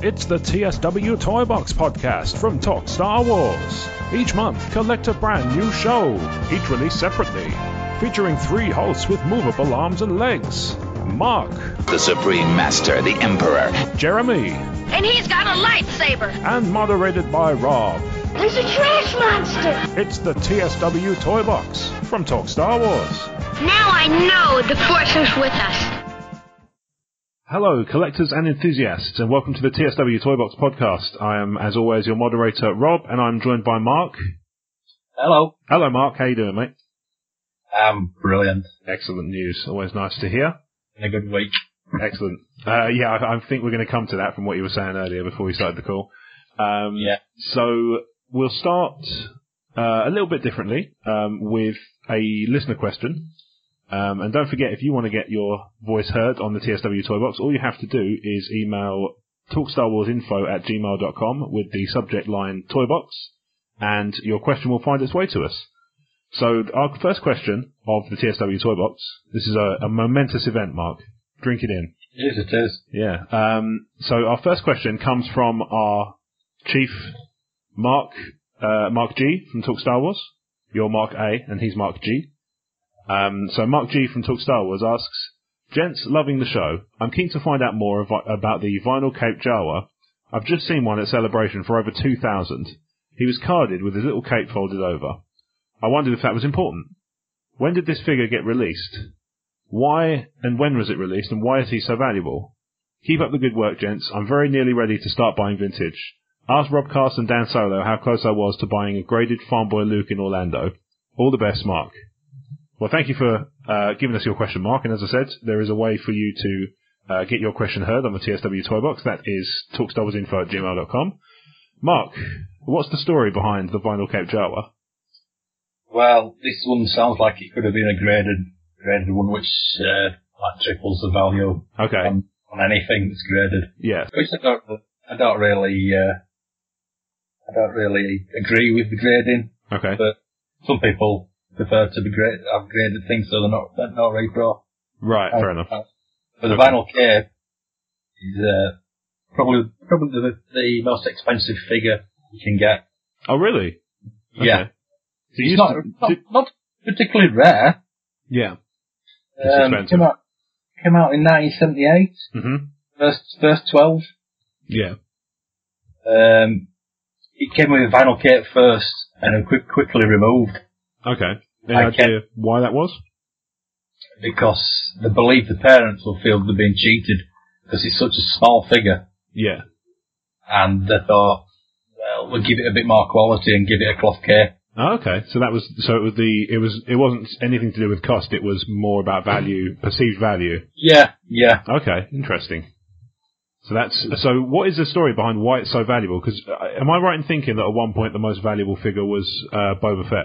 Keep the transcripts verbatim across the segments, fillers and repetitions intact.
It's the T S W Toy Box podcast from Talk Star Wars. Each month, collect a brand new show, each released separately, featuring three hosts with movable arms and legs. Mark, the Supreme Master, the Emperor. Jeremy, and he's got a lightsaber. And moderated by Rob. There's a trash monster. It's the T S W Toy Box from Talk Star Wars. Now I know the Force is with us. Hello, collectors and enthusiasts, and welcome to the T S W Toy Box podcast. I am, as always, your moderator, Rob, and I'm joined by Mark. Hello. Hello, Mark. How you doing, mate? Um, brilliant. Excellent news. Always nice to hear. In a good week. Excellent. Uh, yeah, I, I think we're going to come to that from what you were saying earlier before we started the call. Um, yeah. So we'll start uh, a little bit differently um, with a listener question. Um, and don't forget, if you want to get your voice heard on the T S W Toy Box, all you have to do is email talkstarwarsinfo at gmail dot com with the subject line Toy Box, and your question will find its way to us. So our first question of the T S W Toy Box, this is a, a momentous event, Mark. Drink it in. Yes, it is. Yeah. Um, so our first question comes from our chief, Mark, uh, Mark G from Talk Star Wars. You're Mark A, and he's Mark G. Um, so Mark G from Talk Star Wars asks, Gents, loving the show. I'm keen to find out more av- about the vinyl cape Jawa. I've just seen one at Celebration for over two thousand. He was carded with his little cape folded over. I wondered if that was important. When did this figure get released? Why and when was it released, and why is he so valuable? Keep up the good work, gents. I'm very nearly ready to start buying vintage. Ask Rob Cast and Dan Solo how close I was to buying a graded Farm Boy Luke in Orlando. All the best, Mark. Well, thank you for uh, giving us your question, Mark. And as I said, there is a way for you to uh, get your question heard on the T S W Toy Box. That is talkstarwarsinfo at gmail dot com. Mark, what's the story behind the vinyl cape Jawa? Well, this one sounds like it could have been a graded graded one, which uh, like triples the value okay. on, on anything that's graded. Yeah. Which I don't, I don't really, uh, I don't really agree with the grading. Okay. But some people prefer to be grade, have graded things, so they're not they're not repro. Right. Fair uh, enough. But the okay. vinyl cape is uh, probably probably the, the most expensive figure you can get. Oh, really? Okay. Yeah. So it's not, to, not, to, not particularly rare. Yeah. It's um, expensive. Came out, came out in nineteen seventy-eight. Mm-hmm. First, first twelve. Yeah. Um, it came with a vinyl cape first, and then quick, quickly removed. Okay. Any I idea why that was? Because they believe the parents will feel they're being cheated because it's such a small figure. Yeah. And they thought, well, we'll give it a bit more quality and give it a cloth cape. Oh, okay, so that was so it was the it was it wasn't anything to do with cost. It was more about value, perceived value. Yeah, yeah. Okay, interesting. So that's so. What is the story behind why it's so valuable? Because uh, am I right in thinking that at one point the most valuable figure was uh, Boba Fett?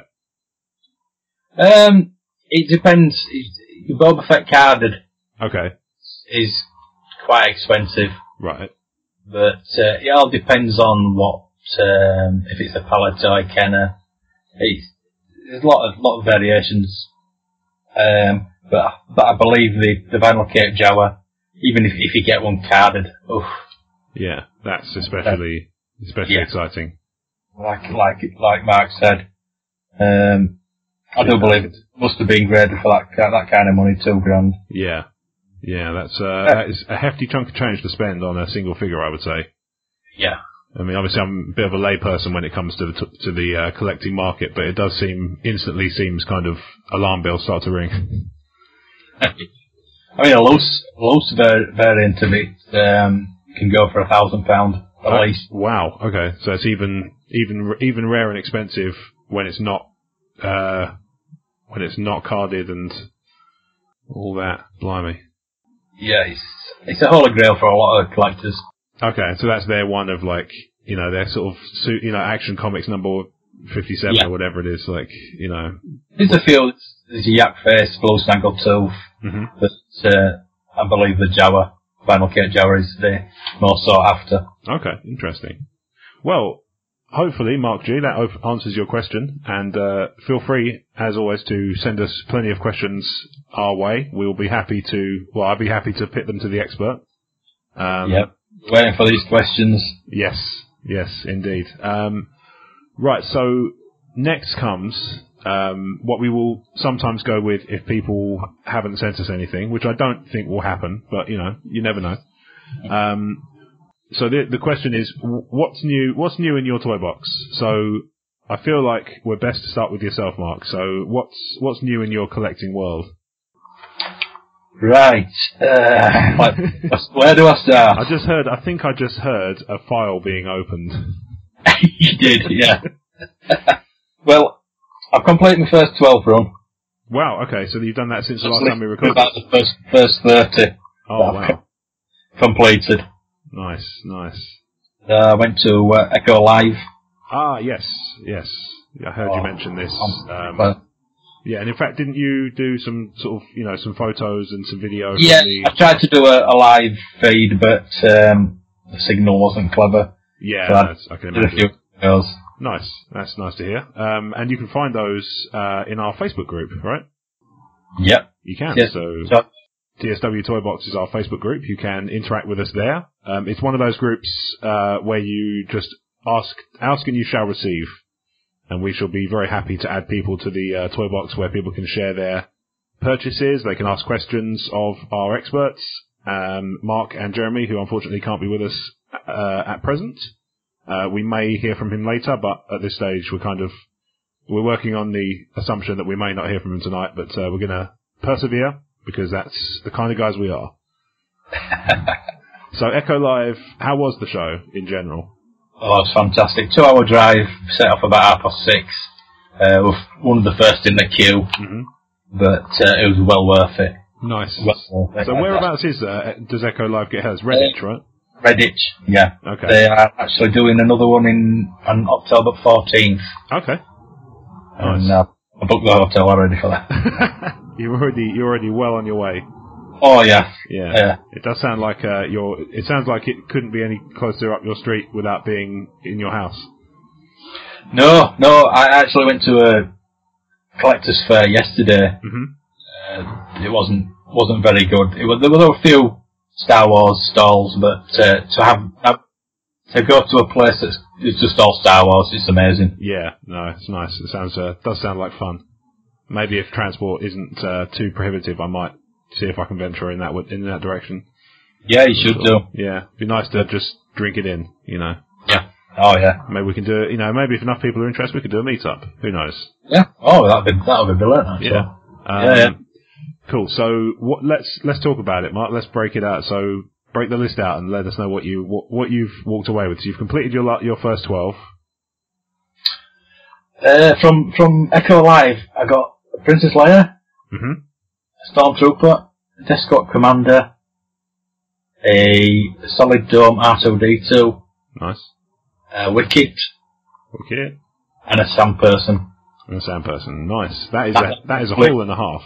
Um, it depends. The Boba Fett carded. Okay. Is quite expensive. Right. But uh, it all depends on what um, if it's a Palatoy Kenner. It's, there's a lot of lot of variations, um, but but I believe the, the vinyl cape Jawa, even if if you get one carded, oof. Yeah, that's especially uh, especially yeah. exciting. Like like like Mark said, um, I do believe it must have been graded for that that kind of money, two grand. Yeah, yeah, that's uh, uh, that is a hefty chunk of change to spend on a single figure, I would say. Yeah. I mean, obviously, I'm a bit of a layperson when it comes to the t- to the uh, collecting market, but it does seem instantly seems kind of alarm bells start to ring. I mean, a loose loose var- variant of it um, can go for a thousand pound at uh, least. Wow. Okay, so it's even even even rare and expensive when it's not uh, when it's not carded and all that. Blimey. Yeah, it's it's a holy grail for a lot of collectors. Okay, so that's their one of like, you know, their sort of, you know, Action Comics number fifty-seven yeah. or whatever it is, like, you know. There's a few, there's a Yak Face, Blue Snaggle Tooth, mm-hmm. but uh, I believe the Jawa, Vinyl Cape Jawa is the more sought after. Okay, interesting. Well, hopefully, Mark G, that answers your question, and uh, feel free, as always, to send us plenty of questions our way. We'll be happy to, well, I'll be happy to pit them to the expert. Um, yep. Waiting for these questions. Yes, yes, indeed. Um, right, so next comes um, what we will sometimes go with if people haven't sent us anything, which I don't think will happen, but you know, you never know. Um, so the the question is, what's new? What's new in your toy box? So I feel like we're best to start with yourself, Mark. So what's what's new in your collecting world? Right. Uh, where do I start? I just heard. I think I just heard a file being opened. You did, yeah. Well, I've completed my first twelve run. Wow. Okay, so you've done that since the last time we recorded. About the first first thirty. Oh wow. Completed. Nice, nice. Uh, I went to uh, Echo Live. Ah, yes, yes. I heard oh, you mention this. Um, well, yeah, and in fact, didn't you do some sort of, you know, some photos and some video? Yeah, from the... I tried to do a, a live feed, but um, the signal wasn't clever. Yeah, so that's, I can did imagine. a few videos. Nice, that's nice to hear. Um, and you can find those uh, in our Facebook group, right? Yep. You can. Yes. So so T S W Toy Box is our Facebook group. You can interact with us there. Um, it's one of those groups uh, where you just ask, ask and you shall receive. And we shall be very happy to add people to the uh, Toy Box where people can share their purchases. They can ask questions of our experts, um, Mark and Jeremy, who unfortunately can't be with us uh, at present. Uh, we may hear from him later, but at this stage we're kind of we're working on the assumption that we may not hear from him tonight, but uh, we're going to persevere because that's the kind of guys we are. So Echo Live, how was the show in general? Oh, it's fantastic. Two hour drive, set off about half past six. Uh, we're one of the first in the queue, mm-hmm. but uh, it was well worth it. Nice. Well, so whereabouts is uh, does Echo Live get hers? Redditch, right? Redditch, yeah. Okay. They are actually doing another one in on October fourteenth. Okay. And Nice. uh, I booked the hotel already for that. you're already you're already well on your way. Oh yeah. Yeah. Yeah. It does sound like uh, your. It sounds like it couldn't be any closer up your street without being in your house. No, no. I actually went to a collector's fair yesterday. Mm-hmm. Uh, it wasn't wasn't very good. It was, there were a few Star Wars stalls, but uh, to have uh, to go to a place that's it's just all Star Wars, it's amazing. Yeah. No, it's nice. It sounds uh, does sound like fun. Maybe if transport isn't uh, too prohibitive, I might see if I can venture in that in that direction. Yeah, you should do. Yeah, it'd be nice to just drink it in, you know. Yeah. Oh yeah. Maybe we can do it. You know, maybe if enough people are interested, we could do a meet-up. Who knows? Yeah. Oh, that'd be that'd be brilliant. Actually. Yeah. Um, yeah, yeah. Cool. So what? Let's let's talk about it, Mark. Let's break it out. So break the list out and let us know what you what, what you've walked away with. So you've completed your la- your first twelve. Uh, from from Echo Live, I got Princess Leia, Mm-hmm. Stormtrooper, Descott Commander, a Solid Dome R two D two, Nice. a Wicket, Okay. and a Sand Person. And a sound person. Nice. That is a, that is a haul and a half.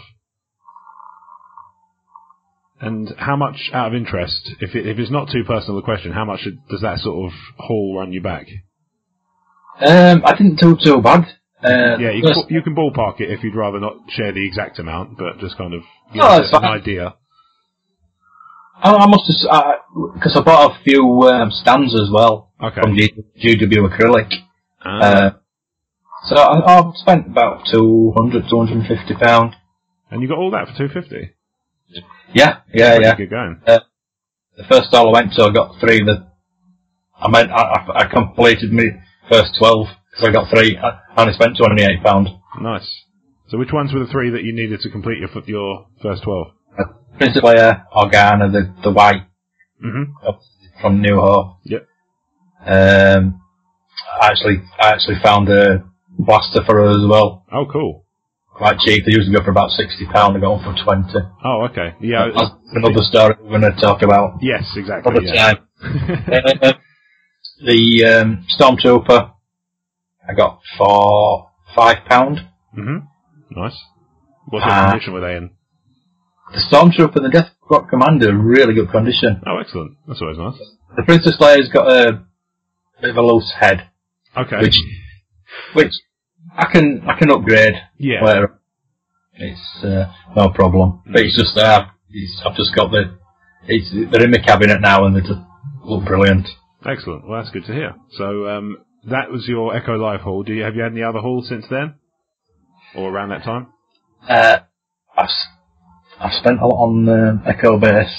And how much, out of interest, if it, if it's not too personal a question, how much does that sort of haul run you back? Um, I didn't do too bad. Uh, Yeah, you first- can, you can ballpark it if you'd rather not share the exact amount, but just kind of give Oh, us that's an fine. idea. I, I must have, because I bought a few um, stands as well Okay. from G- GW Acrylic. Ah, Uh, so I, I've spent about two hundred, two hundred fifty pounds. and you got all that for two fifty. Yeah, yeah, yeah. Good going. The first stall I went to, I got three. The I meant I, I, I completed my first twelve because I got three. I only spent twenty-eight pounds. Nice. So which ones were the three that you needed to complete your f- your first twelve? Uh, Princess Leia, Organa, the the white Mm-hmm. uh, from New Hope. Yep. Um, I actually I actually found a blaster for her as well. Oh, cool. Quite cheap. They usually go for about sixty pounds. I got one for twenty. Oh, okay. Yeah. That's another story we're going to talk about Yes, exactly. another Yeah. time. uh, the um, Stormtrooper, I got for five pound. Mm-hmm. Nice. What sort of Uh, condition were they in? The Stormtrooper and the Death Squad Commander, really good condition. Oh, excellent. That's always nice. The Princess Leia's got a bit of a loose head, Okay. which which I can I can upgrade. Yeah. Where it's uh, no problem. But it's just uh, it's, I've just got the it's they're in my cabinet now and they're just look brilliant. Excellent. Well, that's good to hear. So um, that was your Echo Live haul. Do you have you had any other hauls since then, or around that time? Uh, I've I've spent a lot on uh, Echo Base.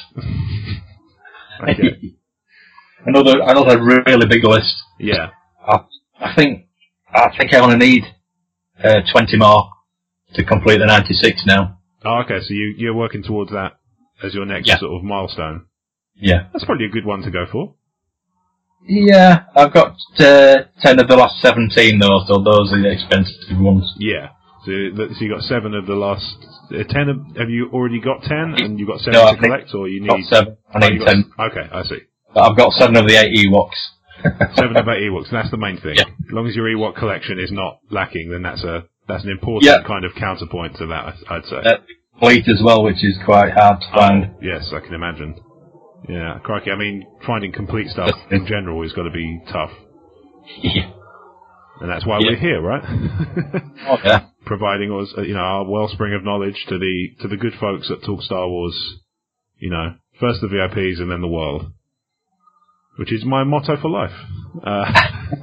Okay. another another really big list. Yeah. I, I think I think I only need uh, twenty more to complete the ninety-six now. Oh, okay. So you you're working towards that as your next Yeah. sort of milestone. Yeah. That's probably a good one to go for. Yeah, I've got uh, ten of the last seventeen though, so those are the expensive ones. Yeah. So, th- so you got seven of the last uh, ten. Of, have you already got ten, and you got seven No, I to think collect, or you Got need seven. I oh, need you got ten. s- Okay, I see. But I've got seven of the eight Ewoks. Seven of eight Ewoks. That's the main thing. Yeah. As long as your Ewok collection is not lacking, then that's a that's an important Yeah. kind of counterpoint to that. I- I'd say. Uh, fleet as well, which is quite hard to find. Oh, yes, I can imagine. Yeah, crikey. I mean, finding complete stuff in general has got to be tough. Yeah. And that's why Yeah. we're here, right? Oh yeah. Providing us, uh, you know, our wellspring of knowledge to the to the good folks that talk Star Wars. You know, first the V I Ps and then the world, which is my motto for life. Uh,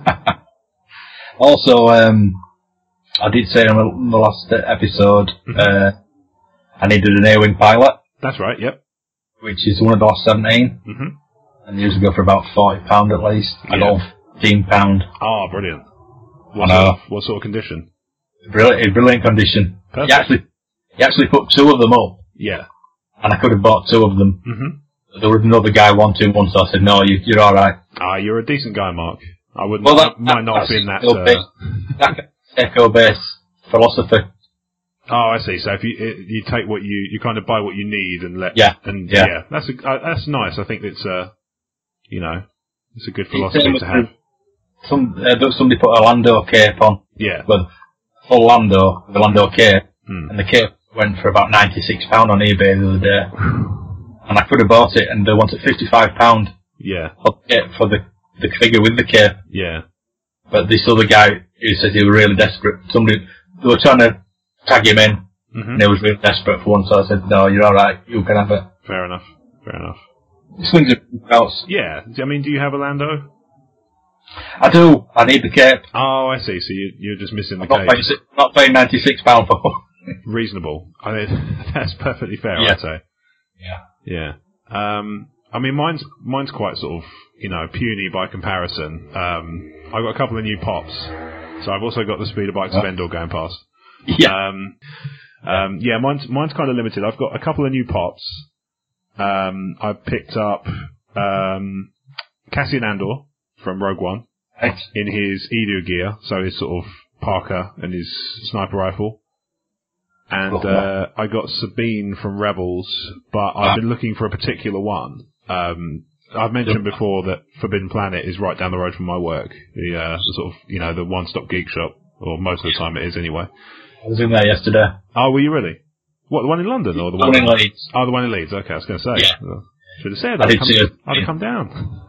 Also, um, I did say on the last episode, uh, I needed an A-wing pilot, that's right. Yep. which is one of the last seventeen, Mhm. and they usually go for about forty pound at least. I Yeah. got fifteen pound. Ah, brilliant. What I know. sort of, what sort of condition? Brilliant, in brilliant condition. Perfect. He actually, he actually put two of them up, Yeah. and I could have bought two of them. Mhm. There was another guy wanting one, so I said, "No, you, you're all right." Ah, you're a decent guy, Mark. I wouldn't. Well, that- I might that- not have that's been that. still Uh, big. That Echo Base philosophy. oh, I see. So if you it, you take what you you kind of buy what you need and let Yeah. and Yeah. yeah, that's a, uh, that's nice. I think it's uh you know it's a good It's, philosophy um, to have. Some uh, somebody put a Lando cape on. Yeah. Well, full Lando, the Lando cape, Hmm. and the cape went for about ninety-six pound on eBay the other day. And I could have bought it, and they wanted fifty-five pound Yeah. for the cape, for the, the figure with the cape. Yeah. But this other guy who said he was really desperate, somebody, they were trying to tag him in, Mhm. and he was really desperate for one, so I said, "No, you're alright, you can have it." Fair enough. Fair enough. Swings it else. Yeah. I mean, do you have a Lando? I do, I need the cape. Oh, I see. So you you're just missing the I'm not paying, cage. si- not paying ninety-six pound for one. Reasonable. I mean, that's perfectly fair. Yeah. I'd say. Yeah. Yeah. Um, I mean, mine's mine's quite sort of, you know, puny by comparison. Um, I've got a couple of new pops, so I've also got the speeder bike Oh. Spendor going past. Yeah. Um, um, yeah, mine's mine's kind of limited. I've got a couple of new pops. Um, I've picked up um, Cassian Andor from Rogue One Right. in his Edu gear, so his sort of Parker and his sniper rifle. And Oh, uh, I got Sabine from Rebels, but I've been looking for a particular one. Um, I've mentioned before that Forbidden Planet is right down the road from my work. The, uh, the sort of, you know, the one-stop geek shop, or most of the time it is anyway. I was in there yesterday. Oh, were you really? What, the one in London or the One one in Leeds. Oh, the one in Leeds. Okay, I was going to say. Yeah. Well, should have said. I I'd, did come, see it. I'd have come down.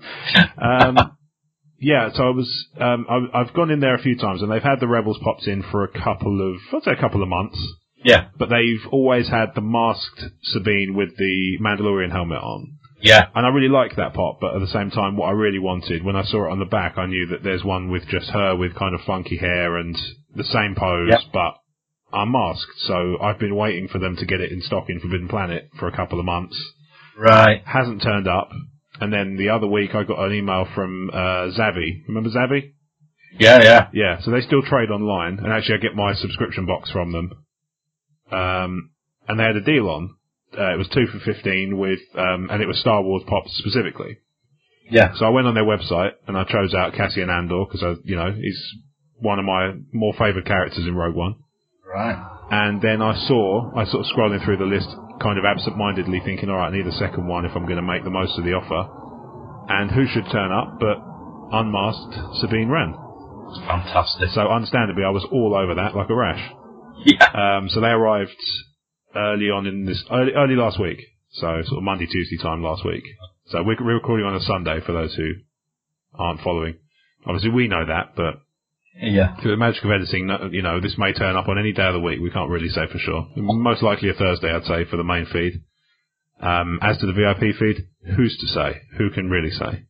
um, yeah, so I was. Um, I, I've gone in there a few times, and they've had the Rebels popped in for a couple of, I'd say, a couple of months. Yeah. But they've always had the masked Sabine with the Mandalorian helmet on. Yeah. And I really like that pop, but at the same time, what I really wanted, when I saw it on the back, I knew that there's one with just her with kind of funky hair and the same pose, Yep. but unmasked. So I've been waiting for them to get it in stock in Forbidden Planet for a couple of months. Right. Hasn't turned up. And then the other week, I got an email from uh, Zavi. Remember Zavi? Yeah, yeah. Yeah, so they still trade online, and actually I get my subscription box from them. Um, and they had a deal on. Uh, it was two for fifteen with, um, and it was Star Wars pops specifically. Yeah. So I went on their website and I chose out Cassian Andor because I, you know, he's one of my more favoured characters in Rogue One. Right. And then I saw, I sort of scrolling through the list, kind of absent-mindedly thinking, all right, I need a second one if I'm going to make the most of the offer. And who should turn up but unmasked Sabine Wren? Fantastic. So understandably, I was all over that like a rash. Yeah. Um, so they arrived early on in this, early, early last week. So sort of Monday, Tuesday time last week. So we're, we're recording on a Sunday for those who aren't following. Obviously we know that, but Yeah. through the magic of editing, no- you know, this may turn up on any day of the week. We can't really say for sure. Most likely a Thursday, I'd say, for the main feed. Um, as to the V I P feed, who's to say? Who can really say?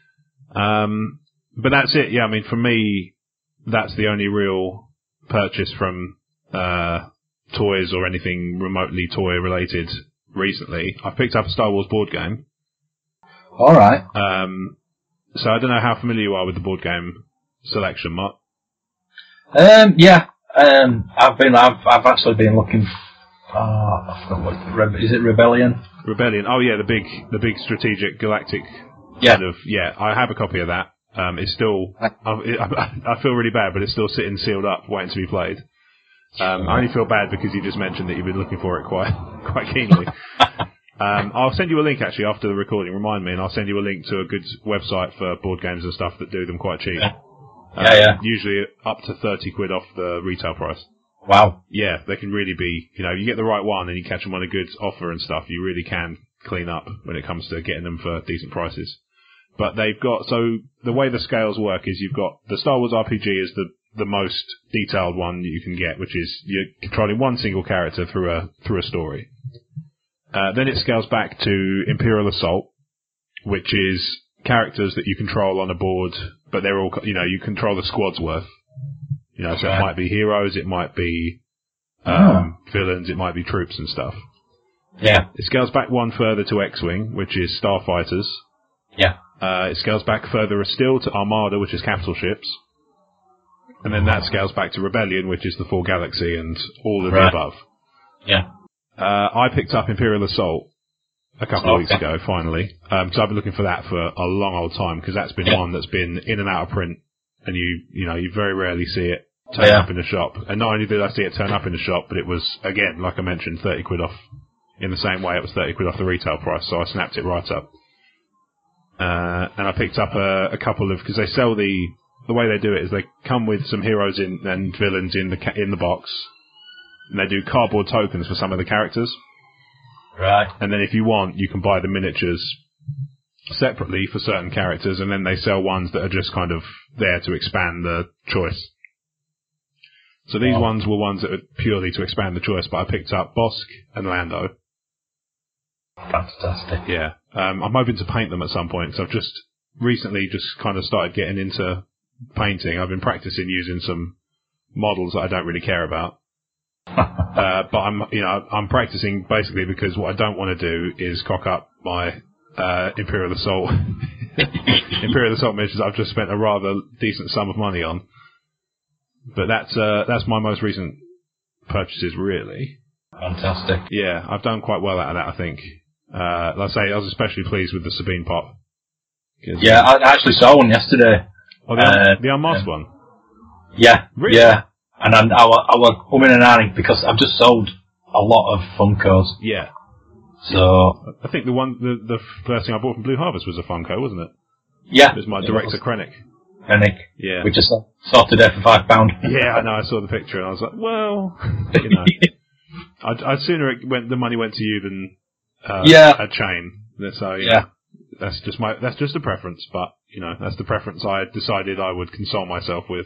Um, but that's it. Yeah, I mean, for me, that's the only real purchase from uh, toys or anything remotely toy related recently. I picked up a Star Wars board game. All right. Um, so I don't know how familiar you are with the board game selection, Mark. Um, yeah. Um, I've been. I've. I've actually been looking. Uh, I forgot what. Re- is it Rebellion? Rebellion. Oh yeah, the big, the big strategic galactic. Yeah. Kind of. Yeah, I have a copy of that. Um, it's still. I, I, I feel really bad, but it's still sitting sealed up, waiting to be played. Um, I only feel bad because you just mentioned that you've been looking for it quite, quite keenly. Um, I'll send you a link actually after the recording. Remind me, and I'll send you a link to a good website for board games and stuff that do them quite cheap. Yeah, um, yeah, yeah. Usually up to thirty quid off the retail price. Wow. Yeah, they can really be. You know, you get the right one and you catch them on a good offer and stuff. You really can clean up when it comes to getting them for decent prices. But they've got so the way the scales work is you've got the Star Wars R P G is the the most detailed one you can get, which is you're controlling one single character through a through a story. Uh, then it scales back to Imperial Assault, which is characters that you control on a board, but they're all, you know, you control the squad's worth. You know, so it might be heroes, it might be um, oh. villains, it might be troops and stuff. Yeah. It scales back one further to X-Wing, which is starfighters. Yeah. Uh, it scales back further still to Armada, which is capital ships. And then that scales back to Rebellion, which is the full galaxy and all of right. the above. Yeah. Uh, I picked up Imperial Assault a couple of okay. weeks ago, finally. Um, so I've been looking for that for a long old time, because that's been yeah. one that's been in and out of print, and you you know, you very rarely see it turn yeah. up in the shop. And not only did I see it turn up in the shop, but it was, again, like I mentioned, thirty quid off. In the same way, it was thirty quid off the retail price, so I snapped it right up. Uh, and I picked up a, a couple of, because they sell the, the way they do it is they come with some heroes in and villains in the ca- in the box, and they do cardboard tokens for some of the characters. Right. And then if you want, you can buy the miniatures separately for certain characters, and then they sell ones that are just kind of there to expand the choice. So these wow. ones were ones that are purely to expand the choice, but I picked up Bosk and Lando. Fantastic. Yeah. Um, I'm hoping to paint them at some point, so I've just recently just kind of started getting into painting. I've been practicing using some models that I don't really care about. uh, but I'm, you know, I'm practicing basically because what I don't want to do is cock up my uh, Imperial Assault, Imperial Assault missions I've just spent a rather decent sum of money on. But that's uh, that's my most recent purchases, really. Fantastic. Yeah, I've done quite well out of that, I think. Uh, like I say, I was especially pleased with the Sabine Pop. Yeah, I actually saw one yesterday. Oh, the, uh, the unmasked yeah. one? Yeah, Really? yeah. And I, I, I was umming and ahhing because I've just sold a lot of Funkos. Yeah. So I think the one, the, the first thing I bought from Blue Harvest was a Funko, wasn't it? yeah, It was my director Krennic. Krennic. Yeah. We just sorted it for five pound. Yeah, I know. I saw the picture and I was like, well, you know, I'd, I'd sooner it went, the money went to you than uh, yeah. a chain. So you yeah, know, that's just my that's just a preference. But you know, that's the preference I decided I would console myself with.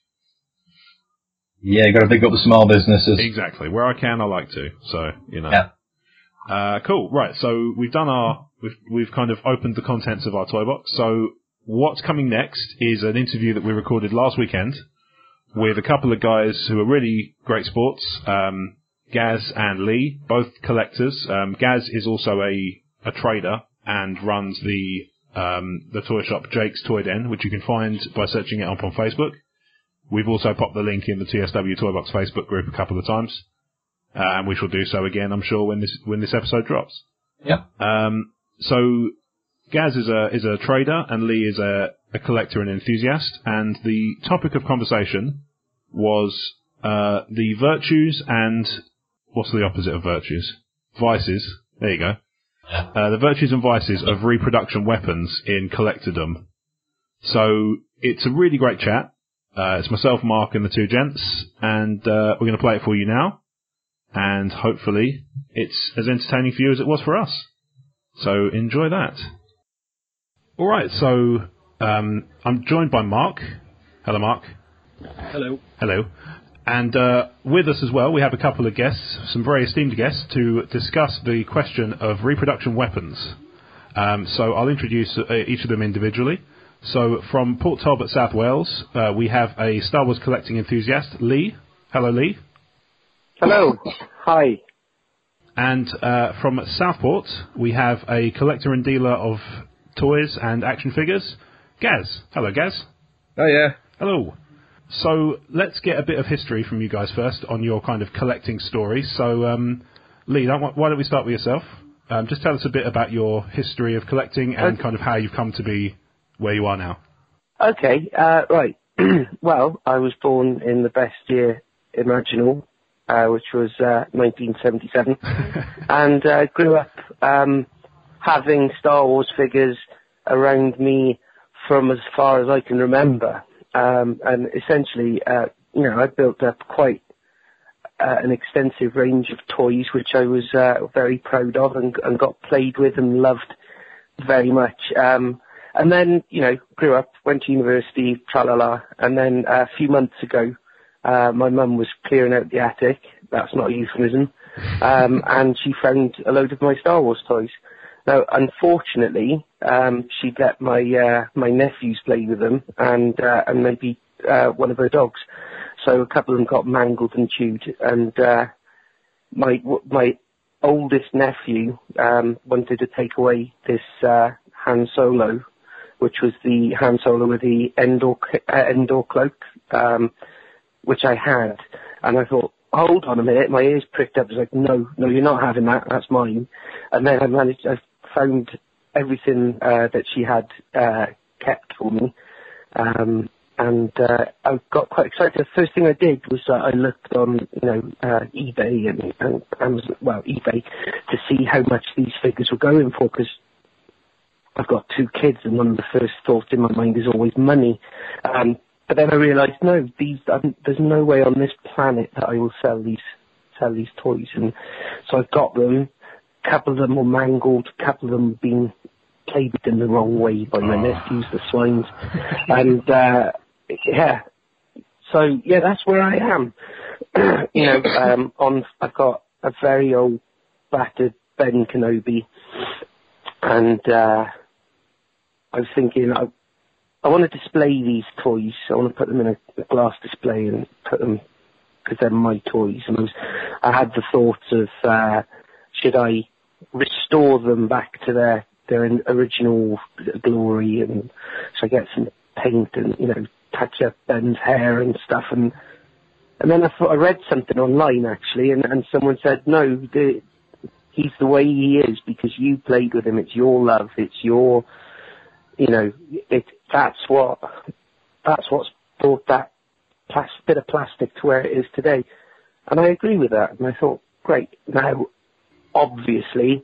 Yeah, you got to pick up the small businesses. Exactly, where I can, I like to. So you know, yeah. uh, cool. Right, so we've done our we've we've kind of opened the contents of our toy box. So what's coming next is an interview that we recorded last weekend with a couple of guys who are really great sports. Um, Gaz and Lee, both collectors. Um, Gaz is also a, a trader and runs the um, the toy shop Jake's Toy Den, which you can find by searching it up on Facebook. We've also popped the link in the T S W Toy Box Facebook group a couple of times, uh, and we shall do so again, I'm sure, when this when this episode drops. Yep. Um, so Gaz is a is a trader and Lee is a, a collector and enthusiast, and the topic of conversation was uh, the virtues and what's the opposite of virtues? Vices. There you go. Uh, the virtues and vices of reproduction weapons in collectordom. So it's a really great chat. Uh, it's myself, Mark, and the two gents, and uh, we're going to play it for you now. And hopefully it's as entertaining for you as it was for us. So enjoy that. All right, so um, I'm joined by Mark. Hello, Mark. Hello. Hello. And uh, with us as well, we have a couple of guests, some very esteemed guests, to discuss the question of reproduction weapons. Um, so I'll introduce uh, each of them individually. So from Port Talbot, South Wales, uh, we have a Star Wars collecting enthusiast, Lee. Hello, Lee. Hello. Hi. And uh, from Southport, we have a collector and dealer of toys and action figures, Gaz. Hello, Gaz. Oh, yeah. Hello. So let's get a bit of history from you guys first on your kind of collecting story. So, um, Lee, why don't we start with yourself? Um, just tell us a bit about your history of collecting and okay. kind of how you've come to be where you are now. Okay, uh, right. Well, I was born in the best year imaginable, uh, which was uh, nineteen seventy-seven, and uh, grew up um, having Star Wars figures around me from as far as I can remember. Um, and essentially, uh, you know, I built up quite uh, an extensive range of toys, which I was uh, very proud of and, and got played with and loved very much. Um, and then, you know, grew up, went to university, tra-la-la. And then uh, a few months ago, uh, my mum was clearing out the attic. That's not a euphemism. Um, and she found a load of my Star Wars toys. Now, unfortunately, um, she'd let my uh, my nephews play with them, and uh, and maybe uh, one of her dogs. So a couple of them got mangled and chewed. And uh, my my oldest nephew um, wanted to take away this uh, Han Solo, which was the Han Solo with the Endor uh, Endor cloak, um, which I had, and I thought, hold on a minute, my ears pricked up. I was like, no, no, you're not having that. That's mine. And then I managed. I found everything uh, that she had uh, kept for me, um, and uh, I got quite excited. The first thing I did was uh, I looked on, you know, uh, eBay and, and Amazon, well, eBay, to see how much these figures were going for, because I've got two kids, and one of the first thoughts in my mind is always money. Um, but then I realised, no, these um, there's no way on this planet that I will sell these sell these toys, and so I got them. A couple of them were mangled, a couple of them have been played in the wrong way by my oh. nephews, the swines. And, uh, yeah, so, yeah, that's where I am. you know, um, on, I've got a very old, battered Ben Kenobi, and uh, I was thinking, I, I want to display these toys. I want to put them in a, a glass display and put them, because they're my toys. And I, was, I had the thoughts of, uh, should I restore them back to their, their original glory, and so I get some paint and, you know, touch up Ben's hair and stuff. And and then I thought, I read something online actually, and, and someone said, no, the, he's the way he is because you played with him. It's your love. It's your, you know, it. That's what, that's what's brought that plas- bit of plastic to where it is today. And I agree with that. And I thought, great, now, obviously,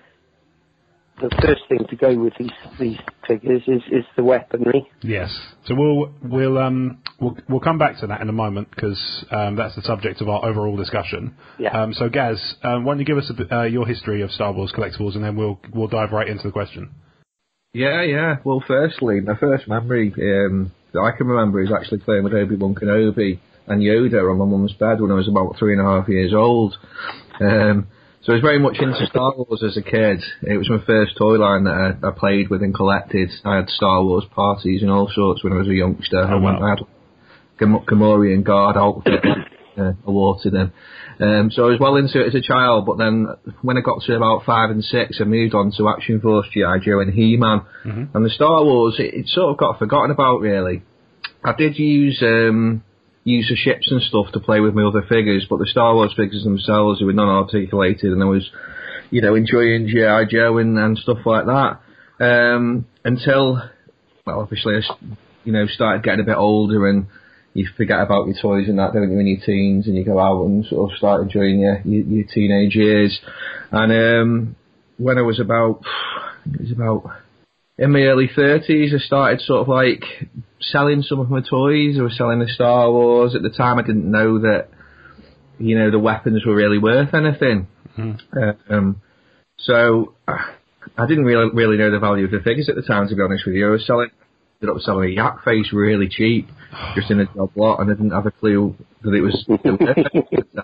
the first thing to go with these these figures is, is the weaponry. Yes. So we'll we'll um we'll we'll come back to that in a moment, because um, that's the subject of our overall discussion. Yeah. Um, so Gaz, um, why don't you give us a bit, uh, your history of Star Wars collectibles, and then we'll we'll dive right into the question. Yeah, yeah. Well, firstly, my first memory um, that I can remember is actually playing with Obi-Wan Kenobi and Yoda on my mum's bed when I was about three and a half years old. Um, So I was very much into Star Wars as a kid. It was my first toy line that I, I played with and collected. I had Star Wars parties and all sorts when I was a youngster. Oh, wow. I had Gam- Gamorrean Guard outfit uh, awarded them. Um, so I was well into it as a child, but then when I got to about five and six, I moved on to Action Force, G I Joe and He-Man. Mm-hmm. And the Star Wars, it, it sort of got forgotten about, really. I did use... Um, use the ships and stuff to play with my other figures, but the Star Wars figures themselves, they were non-articulated, and I was, you know, enjoying G I Joe and, and stuff like that. Um, until, well, obviously, I, you know, started getting a bit older, and you forget about your toys and that, don't you, in your teens, and you go out and sort of start enjoying your, your, your teenage years. And um, when I was about, it was about... in my early thirties, I started sort of like selling some of my toys. I was selling the Star Wars. At the time, I didn't know that, you know, the weapons were really worth anything. Mm-hmm. Uh, um, so I didn't really really know the value of the figures at the time, to be honest with you. I was selling ended up selling a Yak Face really cheap, just in a job lot, and I didn't have a clue that it was still there.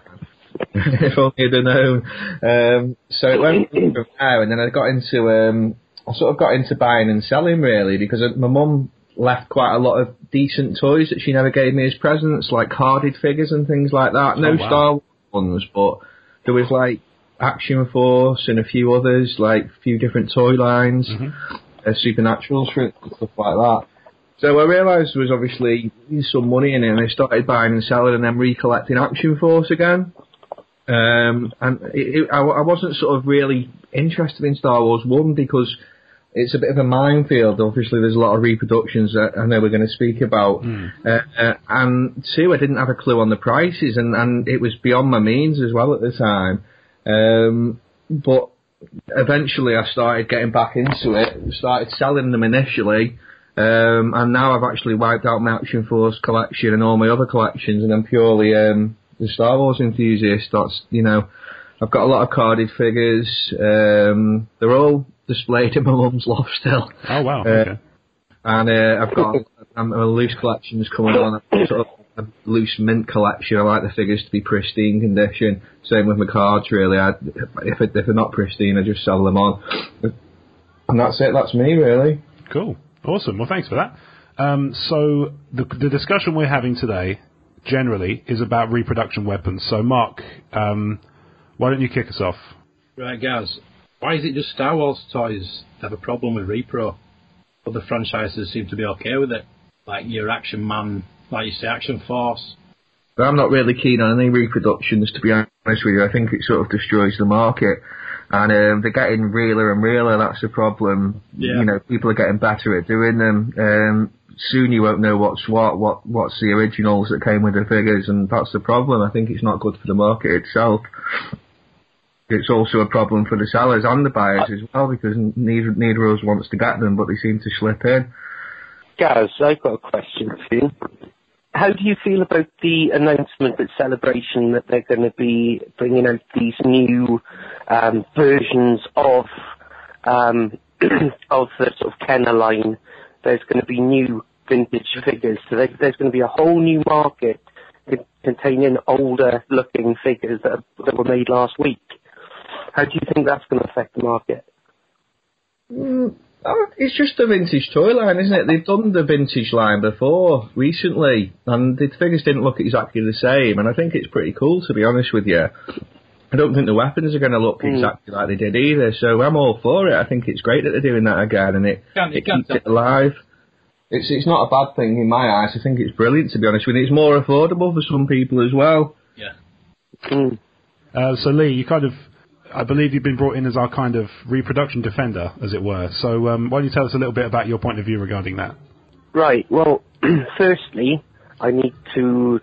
If only I'd have known. Um, so it went from there, and then I got into, um, I sort of got into buying and selling really, because my mum left quite a lot of decent toys that she never gave me as presents, like carded figures and things like that. No oh, wow. Star Wars ones, but there was like Action Force and a few others, like a few different toy lines, mm-hmm. uh, Supernaturals, for stuff like that. So I realised there was obviously some money in it, and I started buying and selling and then recollecting Action Force again. Um, and it, it, I, I wasn't sort of really interested in Star Wars, one, because it's a bit of a minefield. Obviously, there's a lot of reproductions that I know we're going to speak about. Mm. Uh, uh, and two, I didn't have a clue on the prices, and, and it was beyond my means as well at the time. Um, but eventually I started getting back into it, started selling them initially, um, and now I've actually wiped out my Action Force collection and all my other collections, and I'm purely um, the Star Wars enthusiast. That's, you know, I've got a lot of carded figures. Um, they're all displayed in my mum's loft still. Oh wow! Uh, okay. And uh, I've got um, a loose collections coming on. Sort of a loose mint collection. I like the figures to be pristine condition. Same with my cards, really. I, if, it, if they're not pristine, I just sell them on. And that's it. That's me, really. Cool. Awesome. Well, thanks for that. Um, so the, the discussion we're having today, generally, is about reproduction weapons. So, Mark, um, why don't you kick us off? Right, guys. Why is it just Star Wars toys have a problem with repro? Other franchises seem to be okay with it. Like your Action Man, like you say, Action Force. But I'm not really keen on any reproductions, to be honest with you. I think it sort of destroys the market. And um, they're getting realer and realer, that's the problem. Yeah. You know, people are getting better at doing them. Um, soon you won't know what's what, what, what's the originals that came with the figures, and that's the problem. I think it's not good for the market itself. It's also a problem for the sellers and the buyers as well, because neither, neither of us wants to get them, but they seem to slip in. Gaz, I've got a question for you. How do you feel about the announcement at Celebration that they're going to be bringing out these new um, versions of um, of the sort of Kenner line? There's going to be new vintage figures, so there's, there's going to be a whole new market c- containing older-looking figures that, are, that were made last week. How do you think that's going to affect the market? Mm. Oh, it's just a vintage toy line, isn't it? They've done the vintage line before, recently, and the figures didn't look exactly the same, and I think it's pretty cool, to be honest with you. I don't think the weapons are going to look mm. exactly like they did either, so I'm all for it. I think it's great that they're doing that again, and it, can, it keeps it alive. It's it's not a bad thing in my eyes. I think it's brilliant, to be honest with you. It's more affordable for some people as well. Yeah. Mm. Uh, so, Lee, you kind of... I believe you've been brought in as our kind of reproduction defender, as it were. So um, why don't you tell us a little bit about your point of view regarding that? Right. Well, firstly, I need to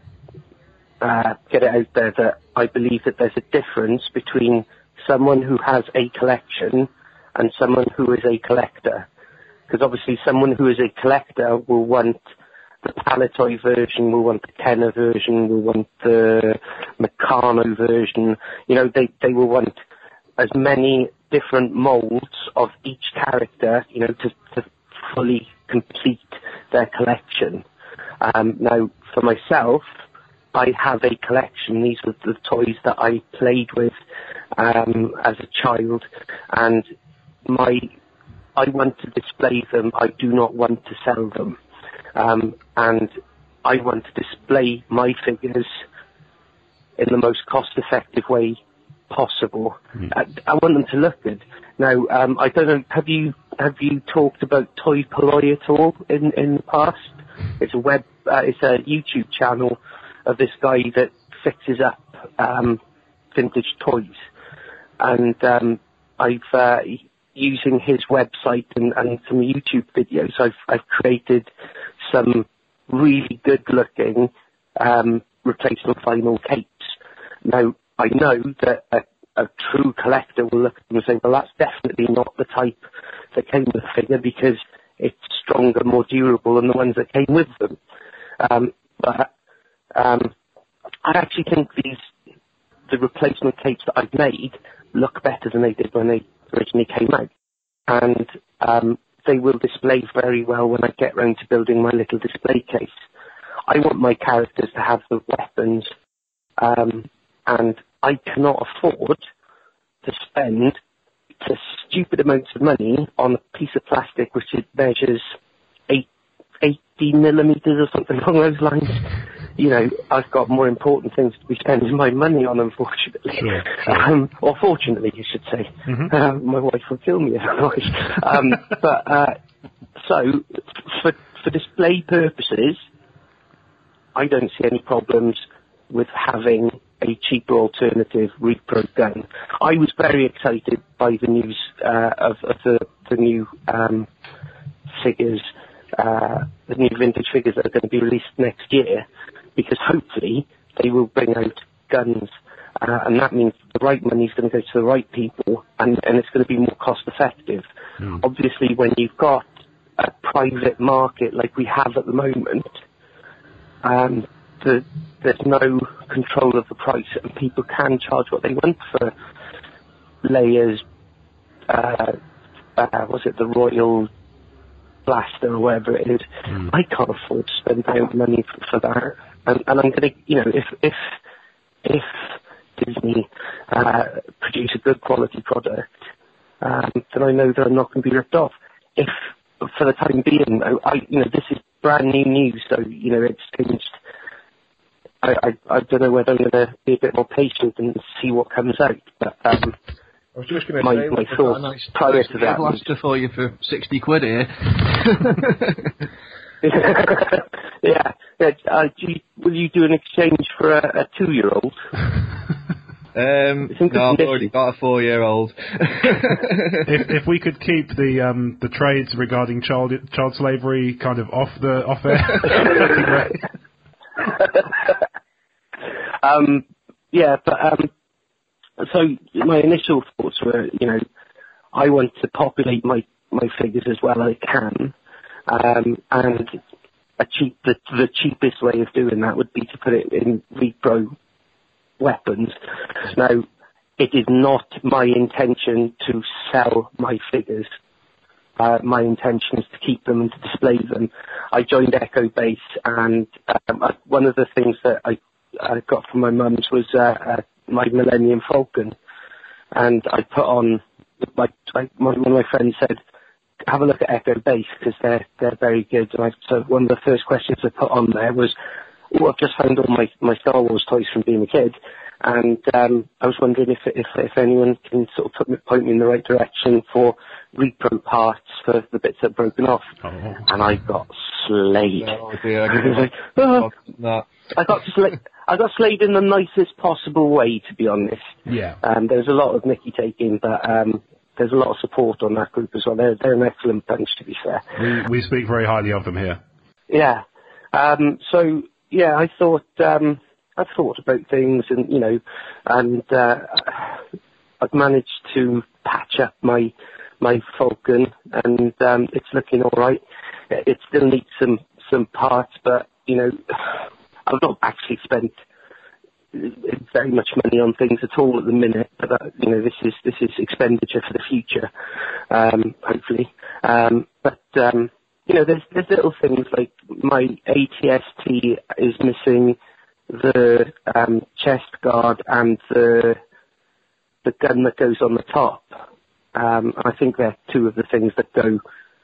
uh, get it out there that I believe that there's a difference between someone who has a collection and someone who is a collector. Because obviously someone who is a collector will want the Palitoy version, will want the Kenner version, will want the Meccano version. You know, they, they will want as many different molds of each character, you know, to, to fully complete their collection. Um, now, for myself, I have a collection. These were the toys that I played with um, as a child, and my I want to display them. I do not want to sell them. Um, and I want to display my figures in the most cost-effective way possible. Mm. I, I want them to look good. Now, um, I don't know. Have you have you talked about Toy Polloi at all in, in the past? It's a web. Uh, it's a YouTube channel of this guy that fixes up um, vintage toys, and um, I've uh, using his website and, and some YouTube videos. I've I've created some really good-looking um, replacement vinyl capes. Now, I know that a, a true collector will look at them and say, well, that's definitely not the type that came with the figure because it's stronger, more durable than the ones that came with them. Um, but um, I actually think these the replacement capes that I've made look better than they did when they originally came out. And um, they will display very well when I get round to building my little display case. I want my characters to have the weapons, um, and I cannot afford to spend the stupid amounts of money on a piece of plastic which it measures eight, eighty millimeters or something along those lines. You know, I've got more important things to be spending my money on, unfortunately. Sure, sure. Um, or fortunately, you should say. Mm-hmm. Um, my wife will kill me otherwise. um, but, uh, so, for, for display purposes, I don't see any problems with having a cheaper alternative repro gun. I was very excited by the news uh, of, of the, the new um, figures, uh, the new vintage figures that are going to be released next year, because hopefully they will bring out guns, uh, and that means the right money is going to go to the right people, and, and it's going to be more cost effective. Mm. Obviously, when you've got a private market like we have at the moment, um, the, there's no control of the price, and people can charge what they want for layers, uh, uh, was it the Royal Blaster or whatever it is. Mm. I can't afford to spend out money for, for that. And, and I'm going to, you know, if if if Disney uh, produce a good quality product, um, then I know that I'm not going to be ripped off. If, for the time being, I, I you know, this is brand new news, so, you know, it's changed. I, I, I don't know whether I'm going to be a bit more patient and see what comes out, but um, I was just going to my, say, my thoughts nice prior to that. Blaster for you for sixty quid here. yeah. yeah. Uh, do you, will you do an exchange for a, a two-year-old? Um, no, I've already got a four-year-old. if, if we could keep the um, the trades regarding child child slavery kind of off the off air, that'd be great. um, yeah, but um, so my initial thoughts were, you know, I want to populate my my figures as well as I can. Um, and a cheap, the, the cheapest way of doing that would be to put it in repro weapons. Now, it is not my intention to sell my figures. Uh, my intention is to keep them and to display them. I joined Echo Base, and um, I, one of the things that I, I got from my mum's was uh, uh, my Millennium Falcon, and I put on. My, I, my one of my friends said, have a look at Echo Base because they're they're very good. And I, so one of the first questions I put on there was, oh, I've just found all my, my Star Wars toys from being a kid, and um, I was wondering if if if anyone can sort of put me, point me in the right direction for repro parts for the bits that are broken off. Oh. And I got slayed. Oh dear, I, I, was like, oh. no. I got slayed. I got slayed in the nicest possible way, to be honest. Yeah. Um, there was a lot of Mickey taking, but um, there's a lot of support on that group as well. They're, they're an excellent bunch, to be fair. We, we speak very highly of them here. Yeah. Um, so, yeah, I thought, um, I thought about things and, you know, and uh, I've managed to patch up my my Falcon, and um, it's looking all right. It still needs some, some parts, but, you know, I've not actually spent very much money on things at all at the minute, but uh, you know, this is this is expenditure for the future, um, hopefully. Um, but um, you know, there's there's little things like my A T S T is missing the um, chest guard and the the gun that goes on the top. Um, I think they're two of the things that go,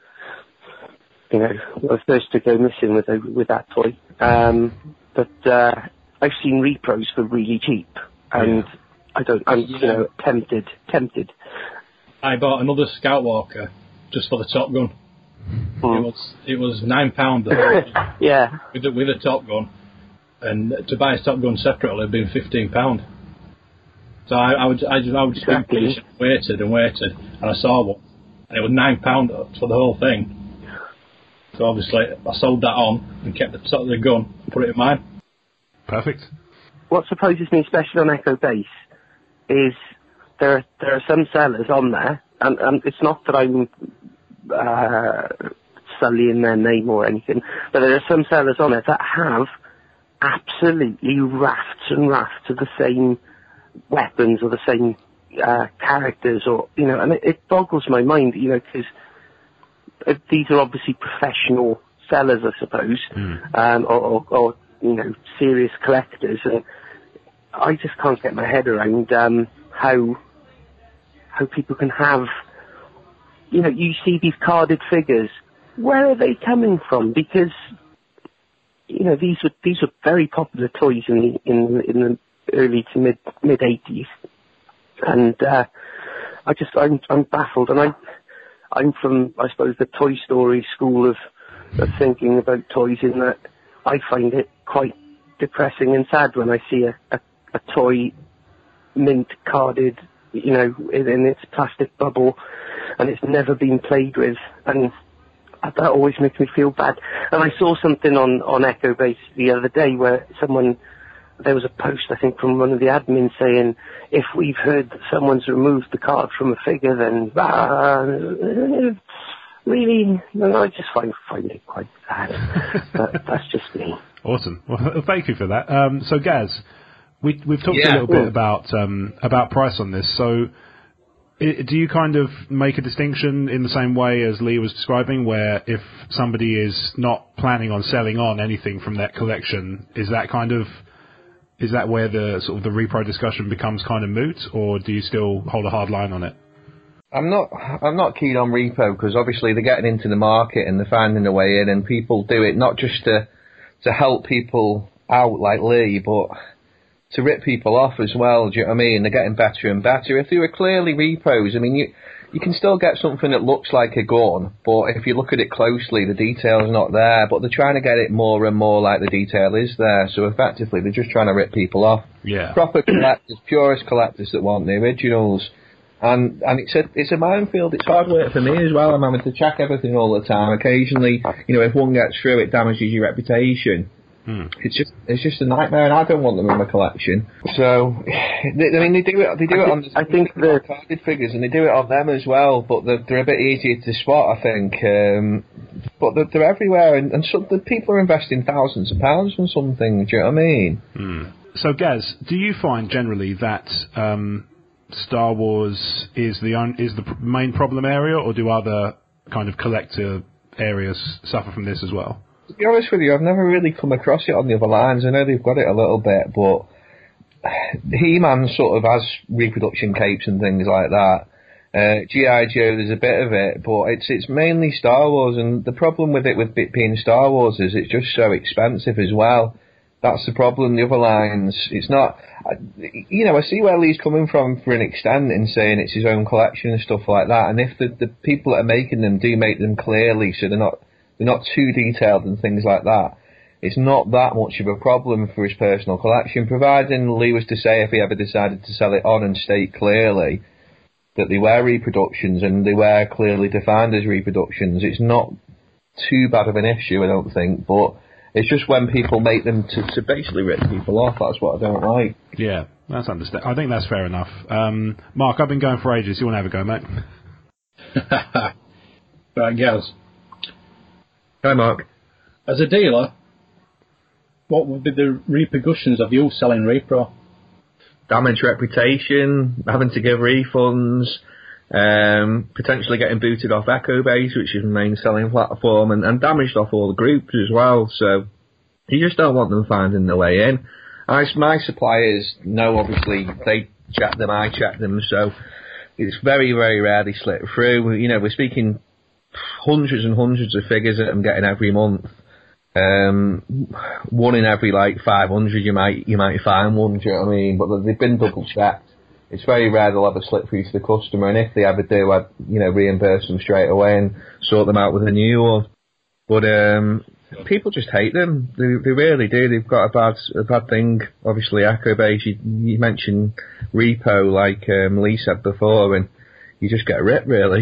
you know, were first to go missing with with that toy. Um, but uh, I've seen repros for really cheap, and yeah. I don't. I'm yeah. you know tempted, tempted. I bought another Scout Walker just for the Top Gun. Mm. It was it was nine pound. yeah. With the, with a Top Gun, and to buy a Top Gun separately had been fifteen pound. So I, I would I, I would just exactly. been patient, waited and waited, and I saw one, and it was nine pound for the whole thing. So obviously I sold that on and kept the top of the gun and put it in mine. Perfect. What surprises me, especially on Echo Base, is there are, there are some sellers on there, and, and it's not that I'm uh, sullying their name or anything, but there are some sellers on there that have absolutely rafts and rafts of the same weapons or the same uh, characters, or you know, and it, it boggles my mind, you know, because uh, these are obviously professional sellers, I suppose, Mm. um, or, or, or, you know, serious collectors, and I just can't get my head around um, how how people can have, you know, you see these carded figures. Where are they coming from? Because, you know, these were these were very popular toys in the in in the early to mid mid eighties, and uh, I just I'm I'm baffled, and I I'm from I suppose the Toy Story school of of thinking about toys, in that I find it quite depressing and sad when I see a a, a toy mint carded, you know, in, in its plastic bubble, and it's never been played with, and that always makes me feel bad. And I saw something on, on Echo Base the other day where someone, there was a post, I think, from one of the admins saying, if we've heard that someone's removed the card from a figure, then, ah, really, no, I just find, find it quite sad. But that's just me. Awesome. Well, thank you for that. Um, so, Gaz, we, we've talked Yeah. a little bit about um, about price on this. So, I, do you kind of make a distinction in the same way as Lee was describing, where if somebody is not planning on selling on anything from that collection, is that kind of is that where the sort of the repro discussion becomes kind of moot, or do you still hold a hard line on it? I'm not. I'm not keen on repo because obviously they're getting into the market and they're finding a way in, and people do it not just to to help people out like Lee, but to rip people off as well. Do you know what I mean? They're getting better and better. If they were clearly repros, I mean, you you can still get something that looks like a gun, but if you look at it closely, the detail's not there. But they're trying to get it more and more like the detail is there. So effectively, they're just trying to rip people off. Yeah. Proper collectors, purist collectors that want the originals. And and it's a it's a minefield. It's hard work for me as well. I'm having to check everything all the time. Occasionally, you know, if one gets through, it damages your reputation. Hmm. It's just it's just a nightmare, and I don't want them in my collection. So, they, I mean, they do it. They do I it think, on the I think the carded figures, and they do it on them as well. But they're, they're a bit easier to spot, I think. Um, but they're, they're everywhere, and, and some the people are investing thousands of pounds on something. Do you know what I mean? Hmm. So, Gaz, do you find generally that um, Star Wars is the un- is the pr- main problem area, or do other kind of collector areas suffer from this as well? To be honest with you, I've never really come across it on the other lines. I know they've got it a little bit, but He-Man sort of has reproduction capes and things like that. Uh, G I. Joe, there's a bit of it, but it's it's mainly Star Wars, and the problem with it with it being Star Wars is it's just so expensive as well. That's the problem. The other lines, it's not. You know, I see where Lee's coming from for an extent in saying it's his own collection and stuff like that. And if the the people that are making them do make them clearly, so they're not they're not too detailed and things like that, it's not that much of a problem for his personal collection, providing Lee was to say if he ever decided to sell it on and state clearly that they were reproductions and they were clearly defined as reproductions. It's not too bad of an issue, I don't think, but it's just when people make them to, to basically rip people off, that's what I don't like. Yeah, that's understand. I think that's fair enough. Um, Mark, I've been going for ages. You want to have a go, mate? Right, Gaz. Hi, Mark. As a dealer, what would be the repercussions of you selling repro? Damaged reputation, having to give refunds, um, potentially getting booted off Echo Base, which is the main selling platform, and, and damaged off all the groups as well. So you just don't want them finding their way in. I, my suppliers know, obviously, they check them, I check them, so it's very, very rarely slip through. You know, we're speaking hundreds and hundreds of figures that I'm getting every month. Um, one in every like five hundred, you might you might find one. Do you know what I mean? But they've been double checked. It's very rare they'll ever slip through to the customer, and if they ever do, I'd you know reimburse them straight away and sort them out with a new one. But um, people just hate them. They they really do. They've got a bad a bad thing. Obviously, Echo Base. You, you mentioned repo, like um, Lee said before, and you just get ripped really.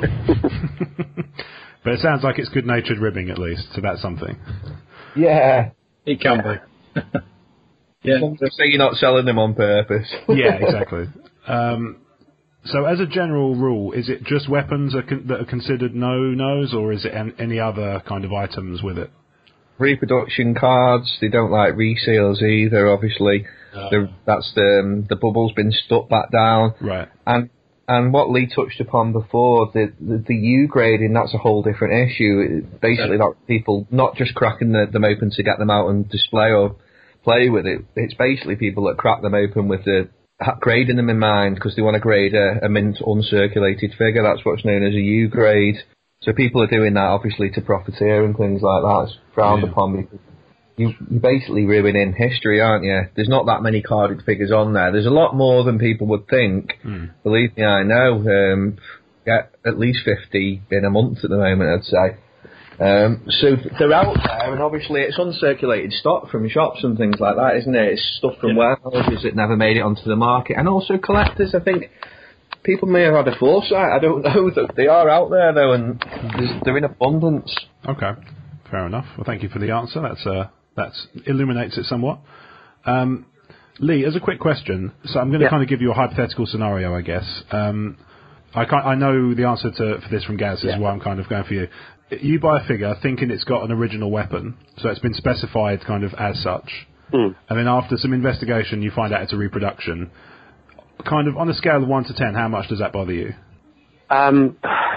But it sounds like it's good-natured ribbing, at least, so that's something. Yeah. It can be. Yeah. Just say you're not selling them on purpose. Yeah, exactly. Um, so as a general rule, is it just weapons are con- that are considered no-nos, or is it an- any other kind of items with it? Reproduction cards, they don't like resales either, obviously. Uh, The, that's the, um, the bubble's been stuck back down. Right. And And what Lee touched upon before, the the, the U grading, that's a whole different issue. Basically, not people not just cracking the, them open to get them out and display or play with it. It's basically people that crack them open with the grading them in mind because they want to grade a, a mint uncirculated figure. That's what's known as a U grade. So people are doing that obviously to profiteer and things like that. It's frowned yeah. upon because you, you're basically ruining history, aren't you? There's not that many carded figures on there. There's a lot more than people would think. Mm. Believe me, I know. Um, get at least fifty in a month at the moment, I'd say. Um, so they're out there, and obviously it's uncirculated stock from shops and things like that, isn't it? It's stuff from yeah. warehouses that never made it onto the market, and also collectors. I think people may have had a foresight. I don't know that they are out there though, and they're in abundance. Okay, fair enough. Well, thank you for the answer. That's uh, that's illuminates it somewhat. Um, Lee, as a quick question, so I'm going to yeah. kind of give you a hypothetical scenario, I guess. Um, I can't, I know the answer to for this from Gaz, yeah. is why I'm kind of going for you. You buy a figure thinking it's got an original weapon, so it's been specified kind of as such, mm. and then after some investigation you find out it's a reproduction. Kind of on a scale of one to ten, how much does that bother you? Um,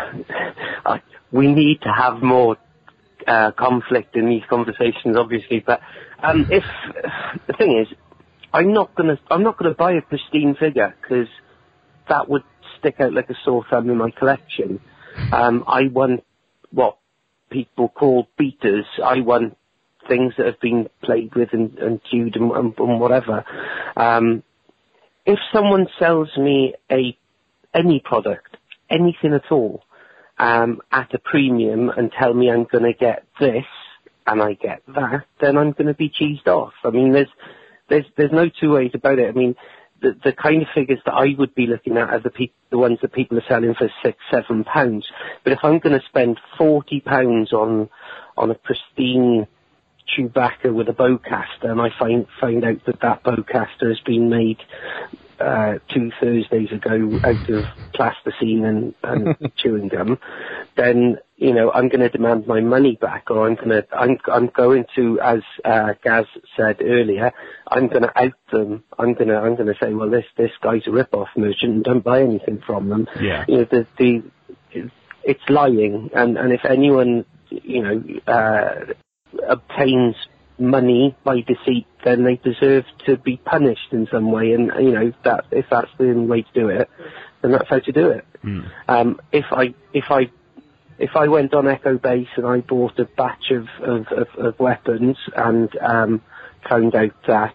I, we need to have more uh, conflict in these conversations, obviously, but um, if the thing is, I'm not gonna I'm not gonna buy a pristine figure because that would stick out like a sore thumb in my collection. Um, I want what people call beaters. I want things that have been played with and, and cued and, and, and whatever. Um, if someone sells me a any product, anything at all, um, at a premium and tell me I'm going to get this and I get that, then I'm going to be cheesed off. I mean, there's there's there's no two ways about it. I mean, the the kind of figures that I would be looking at are the pe- the ones that people are selling for six, seven pounds. But if I'm going to spend forty pounds on on a pristine Chewbacca with a bowcaster, and I find find out that that bowcaster has been made uh, two Thursdays ago out of plasticine and, and chewing gum, then you know I'm going to demand my money back, or I'm going to I'm I'm going to, as uh, Gaz said earlier, I'm going to out them. I'm going to I'm going to say, well, this this guy's a rip-off merchant, and don't buy anything from them. Yeah. You know, the the it's lying, and and if anyone you know. Uh, obtains money by deceit, then they deserve to be punished in some way. And you know that if that's the only way to do it, then that's how to do it. Mm. Um, if I if I if I went on Echo Base and I bought a batch of of, of, of weapons and um, found out that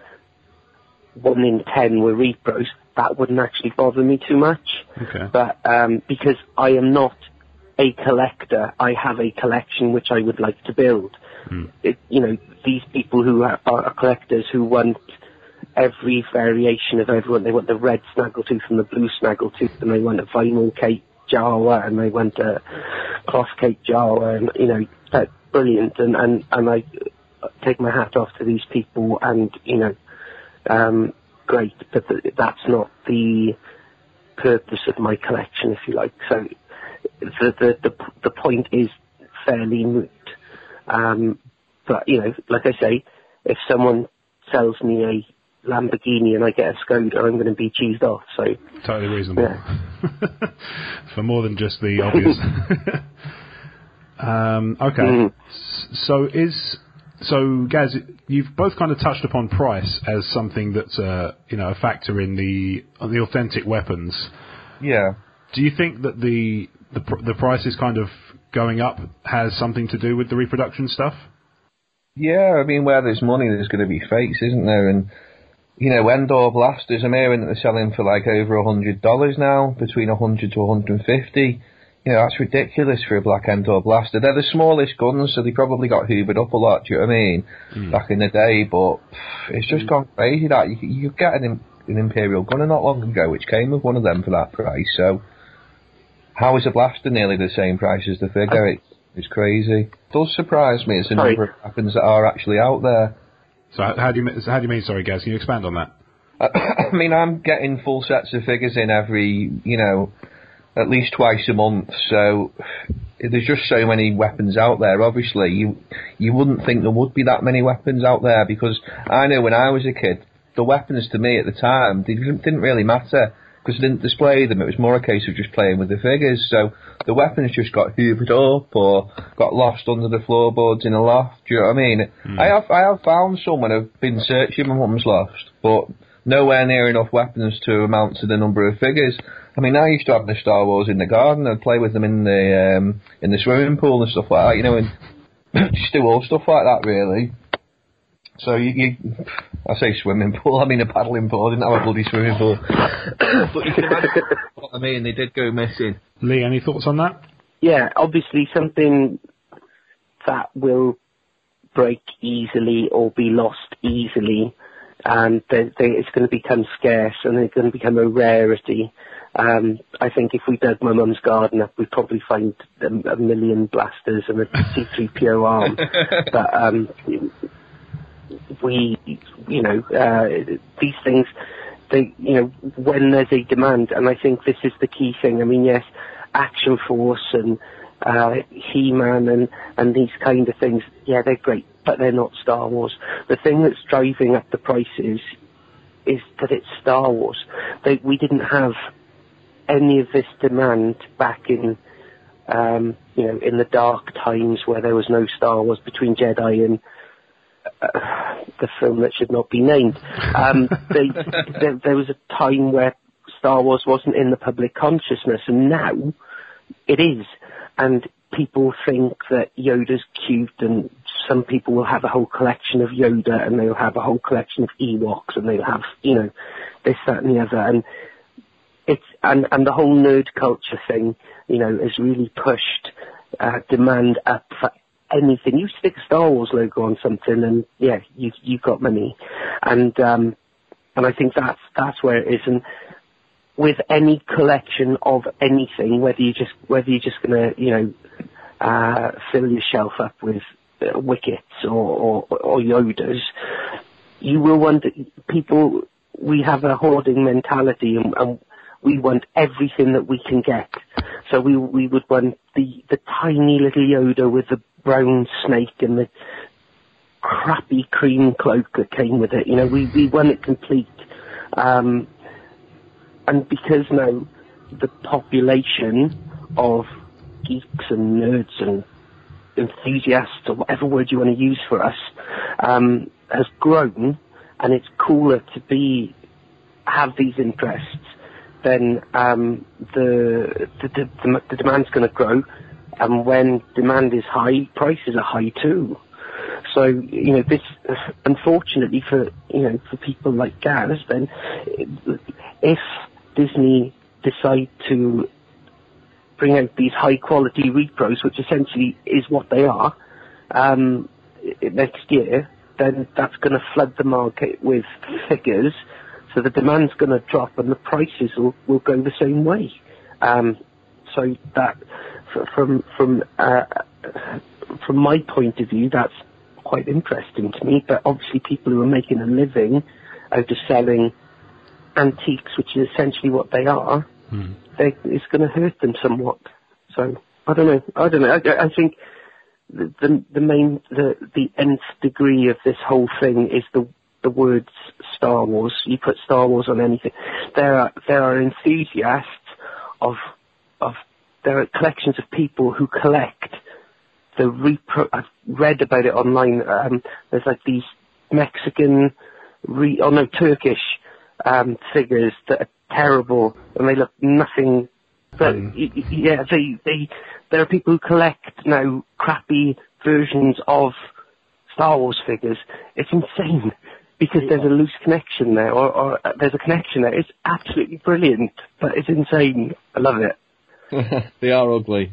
one in ten were repros, that wouldn't actually bother me too much. Okay. But um, because I am not a collector, I have a collection which I would like to build. Mm. It, you know, these people who are, are collectors who want every variation of everyone. They want the red Snaggletooth and the blue Snaggletooth, and they want a vinyl cake Jawa, and they want a cloth cake Jawa, and you know, that's brilliant. And, and, and I take my hat off to these people, and you know, um, great. But th- that's not the purpose of my collection, if you like. So the the the, the point is fairly moot. Um, but, you know, like I say, if someone sells me a Lamborghini and I get a Skoda, I'm going to be cheesed off. So totally reasonable. Yeah. For more than just the obvious. um, okay. Mm. So is so, Gaz, you've both kind of touched upon price as something that's uh, you know a factor in the the authentic weapons. Yeah. Do you think that the the pr- the price is kind of going up has something to do with the reproduction stuff? Yeah, I mean, where there's money, there's going to be fakes, isn't there? And, you know, Endor blasters, I'm hearing that they're selling for like over one hundred dollars now, between one hundred to one hundred fifty. You know, that's ridiculous for a black Endor blaster. They're the smallest guns, so they probably got hoovered up a lot, do you know what I mean? Mm. Back in the day, but it's just mm. gone crazy that. You, you get an, an Imperial gunner not long ago, which came with one of them for that price, so how is a blaster nearly the same price as the figure? It, it's crazy. It does surprise me. It's a number of weapons that are actually out there. So how do you so how do you mean? Sorry, Gaz, can you expand on that? I mean, I'm getting full sets of figures in every, you know, at least twice a month. So there's just so many weapons out there. Obviously, you you wouldn't think there would be that many weapons out there, because I know when I was a kid, the weapons to me at the time, they didn't, didn't really matter. because they didn't display them. It was more a case of just playing with the figures. So the weapons just got hoovered up or got lost under the floorboards in a loft. Do you know what I mean? Mm. I have I have found some and I've been searching my mum's loft, but nowhere near enough weapons to amount to the number of figures. I mean, I used to have the Star Wars in the garden. I'd play with them in the um, in the swimming pool and stuff like that. You know, and just do all stuff like that, really. So you, you, I say swimming pool. I mean a paddling pool. I didn't have a bloody swimming pool. But you can imagine what I mean. They did go missing. Lee, any thoughts on that? Yeah, obviously something that will break easily or be lost easily, and they, they, it's going to become scarce and it's going to become a rarity. Um, I think if we dug my mum's garden up, we'd probably find a, a million blasters and a C three P O arm. But um, we, you know, uh, these things, they, you know, when there's a demand, and I think this is the key thing. I mean, yes, Action Force and uh, He-Man and, and these kind of things, yeah, they're great, but they're not Star Wars. The thing that's driving up the prices is that it's Star Wars. They, we didn't have any of this demand back in, um, you know, in the dark times where there was no Star Wars between Jedi and uh, the film that should not be named. Um, they, there, there was a time where Star Wars wasn't in the public consciousness, and now it is. And people think that Yoda's cute, and some people will have a whole collection of Yoda, and they'll have a whole collection of Ewoks, and they'll have, you know, this, that, and the other. And it's and and the whole nerd culture thing, you know, has really pushed uh, demand up for anything. You stick a Star Wars logo on something, and yeah, you you've got money, and um, and I think that's that's where it is. And with any collection of anything, whether you just whether you're just gonna, you know, uh, fill your shelf up with uh, Wickets or, or or Yodas, you will wonder. People, we have a hoarding mentality, and, and we want everything that we can get. So we we would want the, the tiny little Yoda with the brown snake and the crappy cream cloak that came with it. You know, we, we want it complete. Um, and because now the population of geeks and nerds and enthusiasts, or whatever word you want to use for us, um, has grown, and it's cooler to be have these interests, then um, the, the, the, the demand's going to grow, and when demand is high, prices are high too. So, you know, this, unfortunately for, you know, for people like Gaz, then if Disney decide to bring out these high quality repros, which essentially is what they are, um, next year, then that's going to flood the market with figures. So the demand's going to drop and the prices will, will go the same way. Um, so that, from from uh, from my point of view, that's quite interesting to me. But obviously, people who are making a living out of selling antiques, which is essentially what they are, mm. they, it's going to hurt them somewhat. So I don't know. I don't know. I, I think the, the the main the the nth degree of this whole thing is the the words Star Wars. You put Star Wars on anything. There are there are enthusiasts of of there are collections of people who collect the repro. I've read about it online. Um, there's like these Mexican, re, oh no, Turkish um, figures that are terrible and they look nothing. But mm. y- y- yeah, they they there are people who collect now crappy versions of Star Wars figures. It's insane. Because there's a loose connection there, or, or uh, there's a connection there. It's absolutely brilliant, but it's insane. I love it. They are ugly.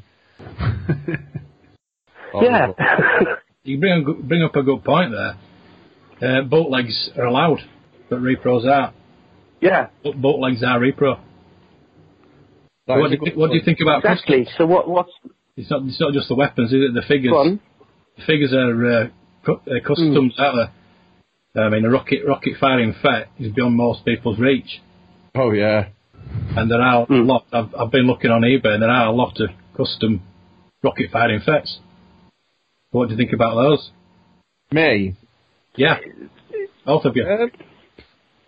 Yeah. You bring a, bring up a good point there. Uh, boat legs are allowed, but repros are. Yeah. Boat legs are repro. What do, you, what do you think about exactly? customs? So what? What's it's not. It's not just the weapons, is it? The figures. The figures are uh, cu- uh, customs, mm. aren't they? I mean, a rocket rocket firing Fett is beyond most people's reach. Oh yeah, and there are mm. a lot. I've, I've been looking on eBay, and there are a lot of custom rocket firing Fetts. What do you think about those? Me? Yeah, both of you. Um,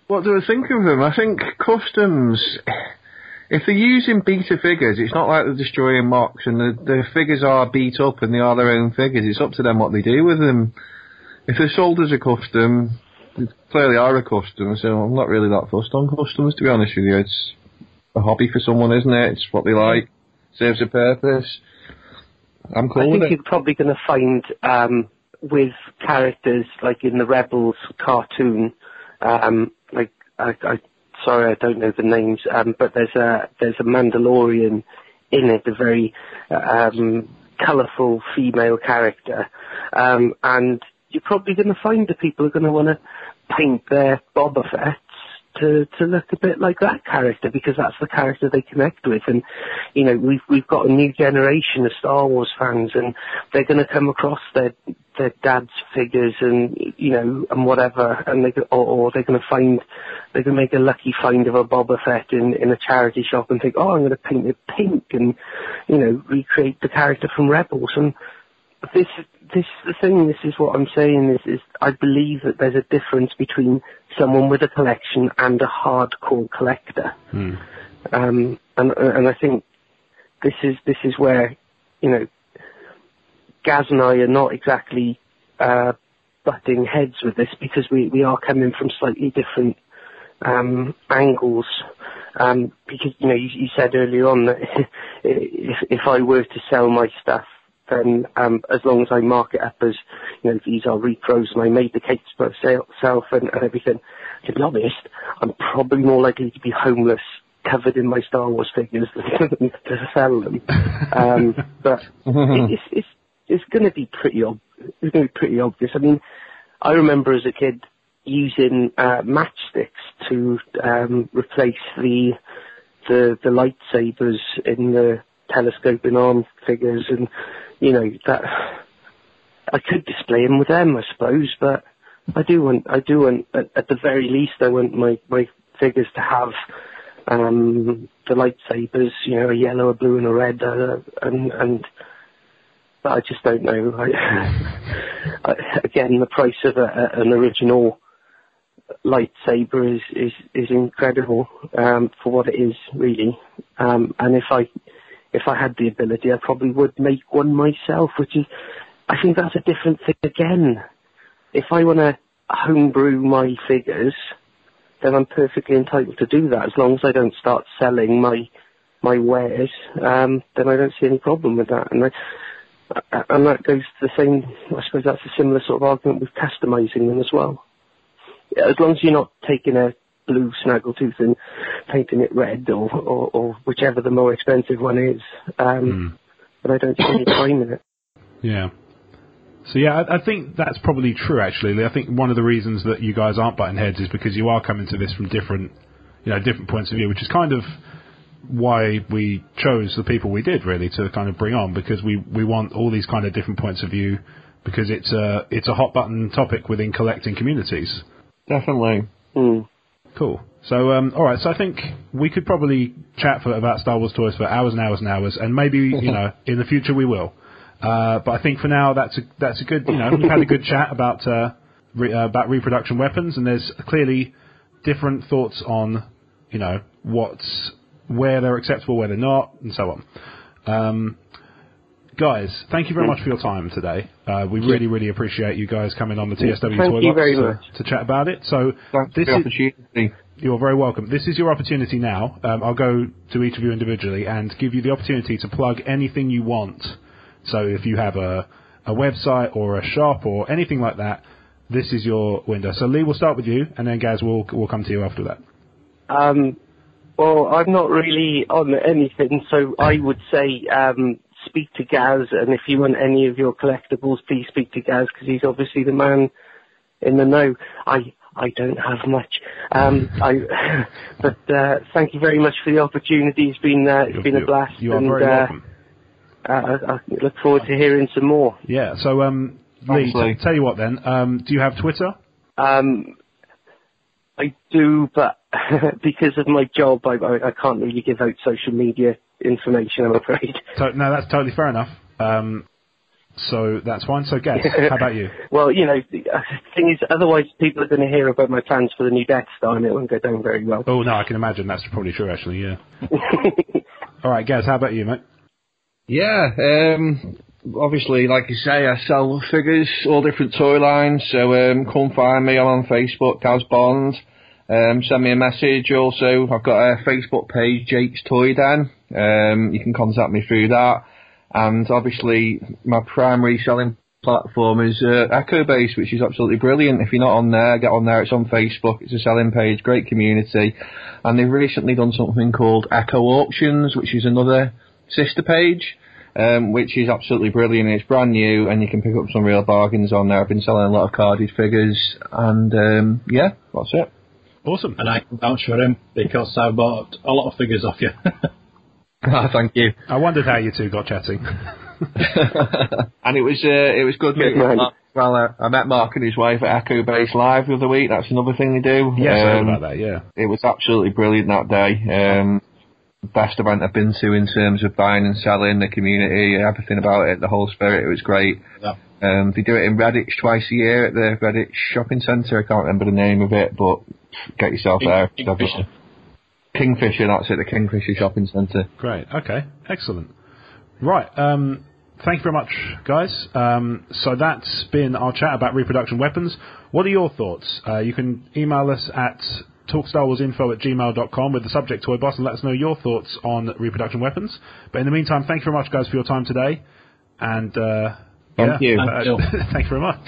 What do I think of them? I think customs, if they're using beta figures, it's not like they're destroying mocks and the, the figures are beat up and they are their own figures. It's up to them what they do with them. If they're sold as a custom, they clearly are a custom, so I'm not really that fussed on customs, to be honest with you. It's a hobby for someone, isn't it? It's what they like, serves a purpose. I'm cool I with think it. you're probably going to find um, with characters like in the Rebels cartoon, um, like I, I sorry I don't know the names, um, but there's a there's a Mandalorian in it, a very um, colourful female character, um, and you're probably going to find that people are going to want to paint their Boba Fetts to to look a bit like that character, because that's the character they connect with. And you know, we've we've got a new generation of Star Wars fans, and they're going to come across their their dad's figures and you know and whatever, and they or, or they're going to find they're going to make a lucky find of a Boba Fett in in a charity shop and think, oh, I'm going to paint it pink and you know recreate the character from Rebels. And this this is the thing. This is what I'm saying. Is is I believe that there's a difference between someone with a collection and a hardcore collector. Hmm. Um, and and I think this is this is where you know Gaz and I are not exactly uh, butting heads with this, because we, we are coming from slightly different um, angles. Um, because you know you, you said earlier on that if if I were to sell my stuff, then um, as long as I mark it up as, you know, these are repros and I made the cakes myself and, and everything, to be honest, I'm probably more likely to be homeless, covered in my Star Wars figures, than to sell them. Um, but it, it's it's it's going to be pretty ob- it's going to be pretty obvious. I mean, I remember as a kid using uh, matchsticks to um, replace the the the lightsabers in the telescoping arm figures, and you know that I could display them with them, I suppose. But I do want, I do want, at, at the very least, I want my my figures to have um, the lightsabers, you know, a yellow, a blue, and a red, uh, and and. But I just don't know. I, I, again, the price of a, a, an original lightsaber is is is incredible um, for what it is, really. Um, and if I if I had the ability, I probably would make one myself. Which is, I think that's a different thing again. If I want to homebrew my figures, then I'm perfectly entitled to do that, as long as I don't start selling my my wares. Um, then I don't see any problem with that. And I, and that goes to the same. I suppose that's a similar sort of argument with customizing them as well. As long as you're not taking a blue snaggletooth and painting it red, or, or, or whichever the more expensive one is. Um, mm. But I don't see any time in it. Yeah. So yeah, I, I think that's probably true, actually. I think one of the reasons that you guys aren't butting heads is because you are coming to this from different, you know, different points of view, which is kind of why we chose the people we did, really, to kind of bring on, because we, we want all these kind of different points of view, because it's a, it's a hot button topic within collecting communities. Definitely. Mm. Cool. So, um, all right. So I think we could probably chat for, about Star Wars toys for hours and hours and hours, and maybe you know in the future we will. Uh, but I think for now that's a that's a good. You know, we've had a good chat about uh, re, uh, about reproduction weapons, and there's clearly different thoughts on you know what's where they're acceptable, where they're not, and so on. Um, Guys, thank you very much for your time today. Uh, we really, really appreciate you guys coming on the T S W Thank Toy you Box very to, much. to chat about it. So Thanks this for the is, opportunity. You're very welcome. This is your opportunity now. Um, I'll go to each of you individually and give you the opportunity to plug anything you want. So if you have a, a website or a shop or anything like that, this is your window. So Lee, we'll start with you, and then Gaz, we'll, we'll come to you after that. Um, well, I'm not really on anything, so I would say... Um, speak to Gaz, and if you want any of your collectibles, please speak to Gaz, because he's obviously the man in the know. I I don't have much, um, I, but uh, thank you very much for the opportunity. It's been uh, it's you're, been a blast, you are and very uh, welcome. Uh, I, I look forward to hearing some more. Yeah. So, um, Lee, t- tell you what then. Um, do you have Twitter? Um, I do, but because of my job, I, I I can't really give out social media information, I'm afraid. So, no, that's totally fair enough. Um, So that's fine. So, Gaz, how about you? Well, you know, the uh, thing is, otherwise people are going to hear about my plans for the new Death Star, and it won't go down very well. Oh, no, I can imagine that's probably true, actually, yeah. All right, Gaz, how about you, mate? Yeah, um, obviously, like you say, I sell figures, all different toy lines, so um, come find me. I'm on Facebook, Gaz Bond. Um, send me a message. Also, I've got a Facebook page, Jake's Toy Den. Um, you can contact me through that. And obviously, my primary selling platform is uh, EchoBase, which is absolutely brilliant. If you're not on there, get on there. It's on Facebook. It's a selling page, great community. And they've recently done something called Echo Auctions, which is another sister page, um, which is absolutely brilliant. It's brand new, and you can pick up some real bargains on there. I've been selling a lot of carded figures, and um, yeah, that's it. Awesome. And I can vouch for him, because I bought a lot of figures off you. Oh, thank you. I wondered how you two got chatting. And it was uh, it was good getting Mark. Well, uh, I met Mark and his wife at Echo Base Live the other week. That's another thing they do. Yes, I heard um, about that, yeah. It was absolutely brilliant that day. Um, best event I've been to in terms of buying and selling, the community, everything about it, the whole spirit. It was great. Yeah. Um, they do it in Redditch twice a year at the Redditch shopping centre. I can't remember the name of it, but get yourself King, there. Kingfisher. Kingfisher, that's it, the Kingfisher shopping centre. Great, okay, excellent. Right, um, thank you very much, guys. Um, so that's been our chat about reproduction weapons. What are your thoughts? Uh, you can email us at talk star wars info at gmail dot com with the subject Toy Boss and let us know your thoughts on reproduction weapons. But in the meantime, thank you very much, guys, for your time today. And uh, Thank yeah, you. Uh, thank you very much.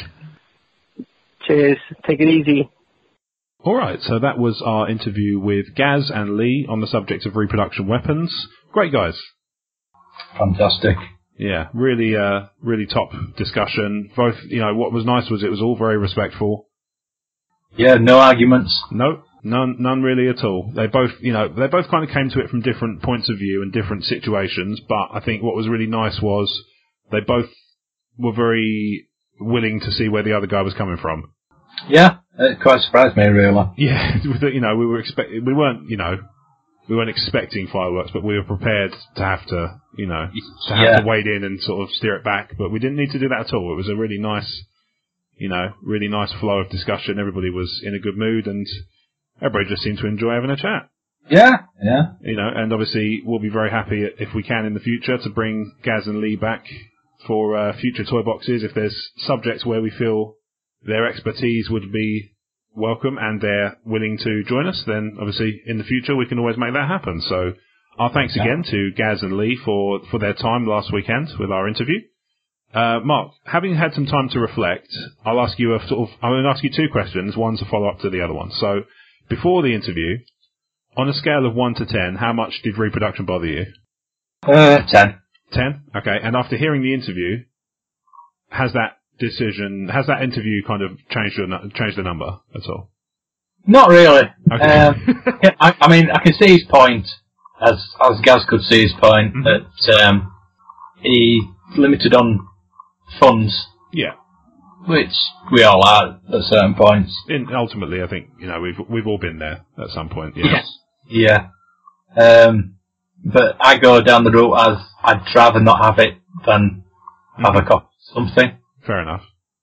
Cheers. Take it easy. All right, so that was our interview with Gaz and Lee on the subject of reproduction weapons. Great guys. Fantastic. Yeah, really, uh, really top discussion. Both, you know, what was nice was it was all very respectful. Yeah, no arguments. No, none, none really at all. They both, you know, they both kind of came to it from different points of view and different situations. But I think what was really nice was they both were very willing to see where the other guy was coming from. Yeah, it quite surprised me, really. Yeah, you know, we were expect, we weren't, you know, we weren't expecting fireworks, but we were prepared to have to, you know, to have Yeah. to wade in and sort of steer it back. But we didn't need to do that at all. It was a really nice, you know, really nice flow of discussion. Everybody was in a good mood, and everybody just seemed to enjoy having a chat. Yeah, yeah. You know, and obviously we'll be very happy if we can in the future to bring Gaz and Lee back for uh, future toy boxes. If there's subjects where we feel their expertise would be welcome and they're willing to join us, then obviously in the future we can always make that happen. So our thanks again to Gaz and Lee for, for their time last weekend with our interview. Uh, Mark, having had some time to reflect, I'll ask you a sort of, I'm going to ask you two questions, one to follow up to the other one. So before the interview, on a scale of one to ten, how much did reproduction bother you? Uh, ten. Ten? Okay. And after hearing the interview, has that decision, has that interview kind of changed your, nu- changed the number at all? Not really. Okay. Um, I, I mean, I can see his point, as as Gaz could see his point, Mhm. that um, he limited on funds, Yeah. which we all are at certain points. In, ultimately, I think, you know, we've, we've all been there at some point. Yes. Yeah. Um, but I go down the route as I'd rather not have it than have a copy of something. Fair enough.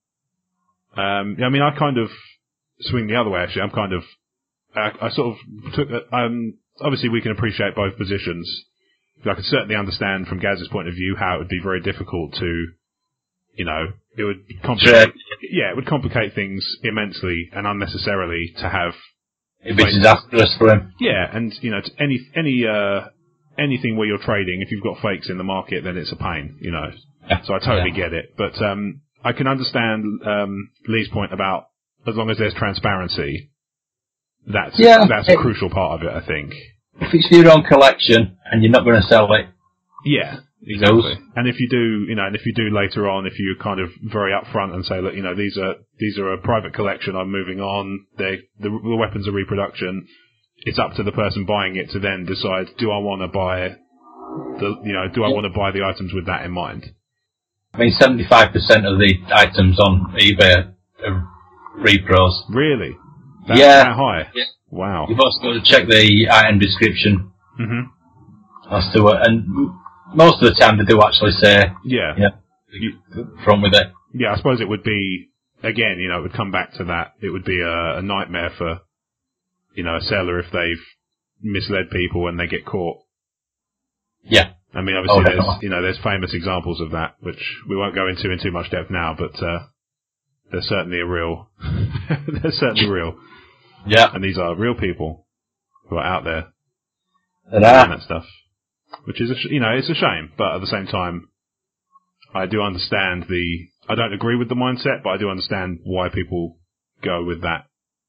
Um, yeah, I mean, I kind of swing the other way, actually. I'm kind of, I, I sort of took, a- um, obviously we can appreciate both positions. I could certainly understand from Gaz's point of view how it would be very difficult to, you know, it would complicate, yeah, it would complicate things immensely and unnecessarily to have, It'd be disastrous for him. yeah, and, you know, t- any, any, uh, anything where you're trading, if you've got fakes in the market, then it's a pain, you know. So I totally Yeah. get it. But, um, I can understand, um, Lee's point about as long as there's transparency, that's, Yeah, that's a it- crucial part of it, I think. If it's your own collection and you're not going to sell it, Yeah, exactly. And if you do, you know, and if you do later on, if you're kind of very upfront and say, look, you know, these are these are a private collection, I'm moving on. They the, the weapons are reproduction. It's up to the person buying it to then decide, do I want to buy the, you know, do I want to buy the items with that in mind? I mean, seventy-five percent of the items on eBay are repros. Really? That, Yeah. That high? Yeah. Wow. You've also got to check the item description Mhm. as to what, and most of the time they do actually say, Yeah. yeah, You, front with it. yeah, I suppose it would be, again, you know, it would come back to that. It would be a, a nightmare for, you know, a seller if they've misled people and they get caught. Yeah. I mean, obviously, Oh, there's, definitely. you know, there's famous examples of that, which we won't go into in too much depth now, but, uh, they're certainly a real, they're certainly real. Yeah. And these are real people who are out there They doing are. that stuff. Which is, a sh- you know, it's a shame, but at the same time, I do understand the, I don't agree with the mindset, but I do understand why people go with that.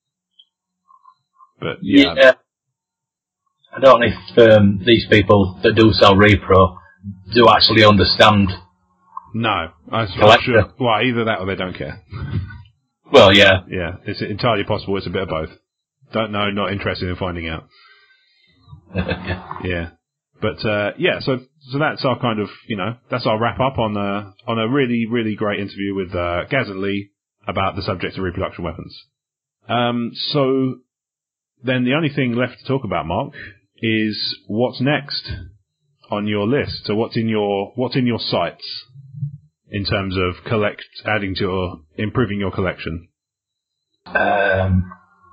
But, yeah. Yeah. I don't know if um, these people that do sell repro do actually understand. No. I, I'm Collector. sure, well, either that or they don't care. Well, yeah. Yeah, it's entirely possible it's a bit of both. Don't know, not interested in finding out. Yeah. But, uh, yeah, so, so that's our kind of, you know, that's our wrap up on, uh, on a really, really great interview with, uh, Gaz and Lee about the subject of reproduction weapons. Um, so then the only thing left to talk about, Mark, is what's next on your list. So what's in your, what's in your sights in terms of collect, adding to or improving your collection? Um,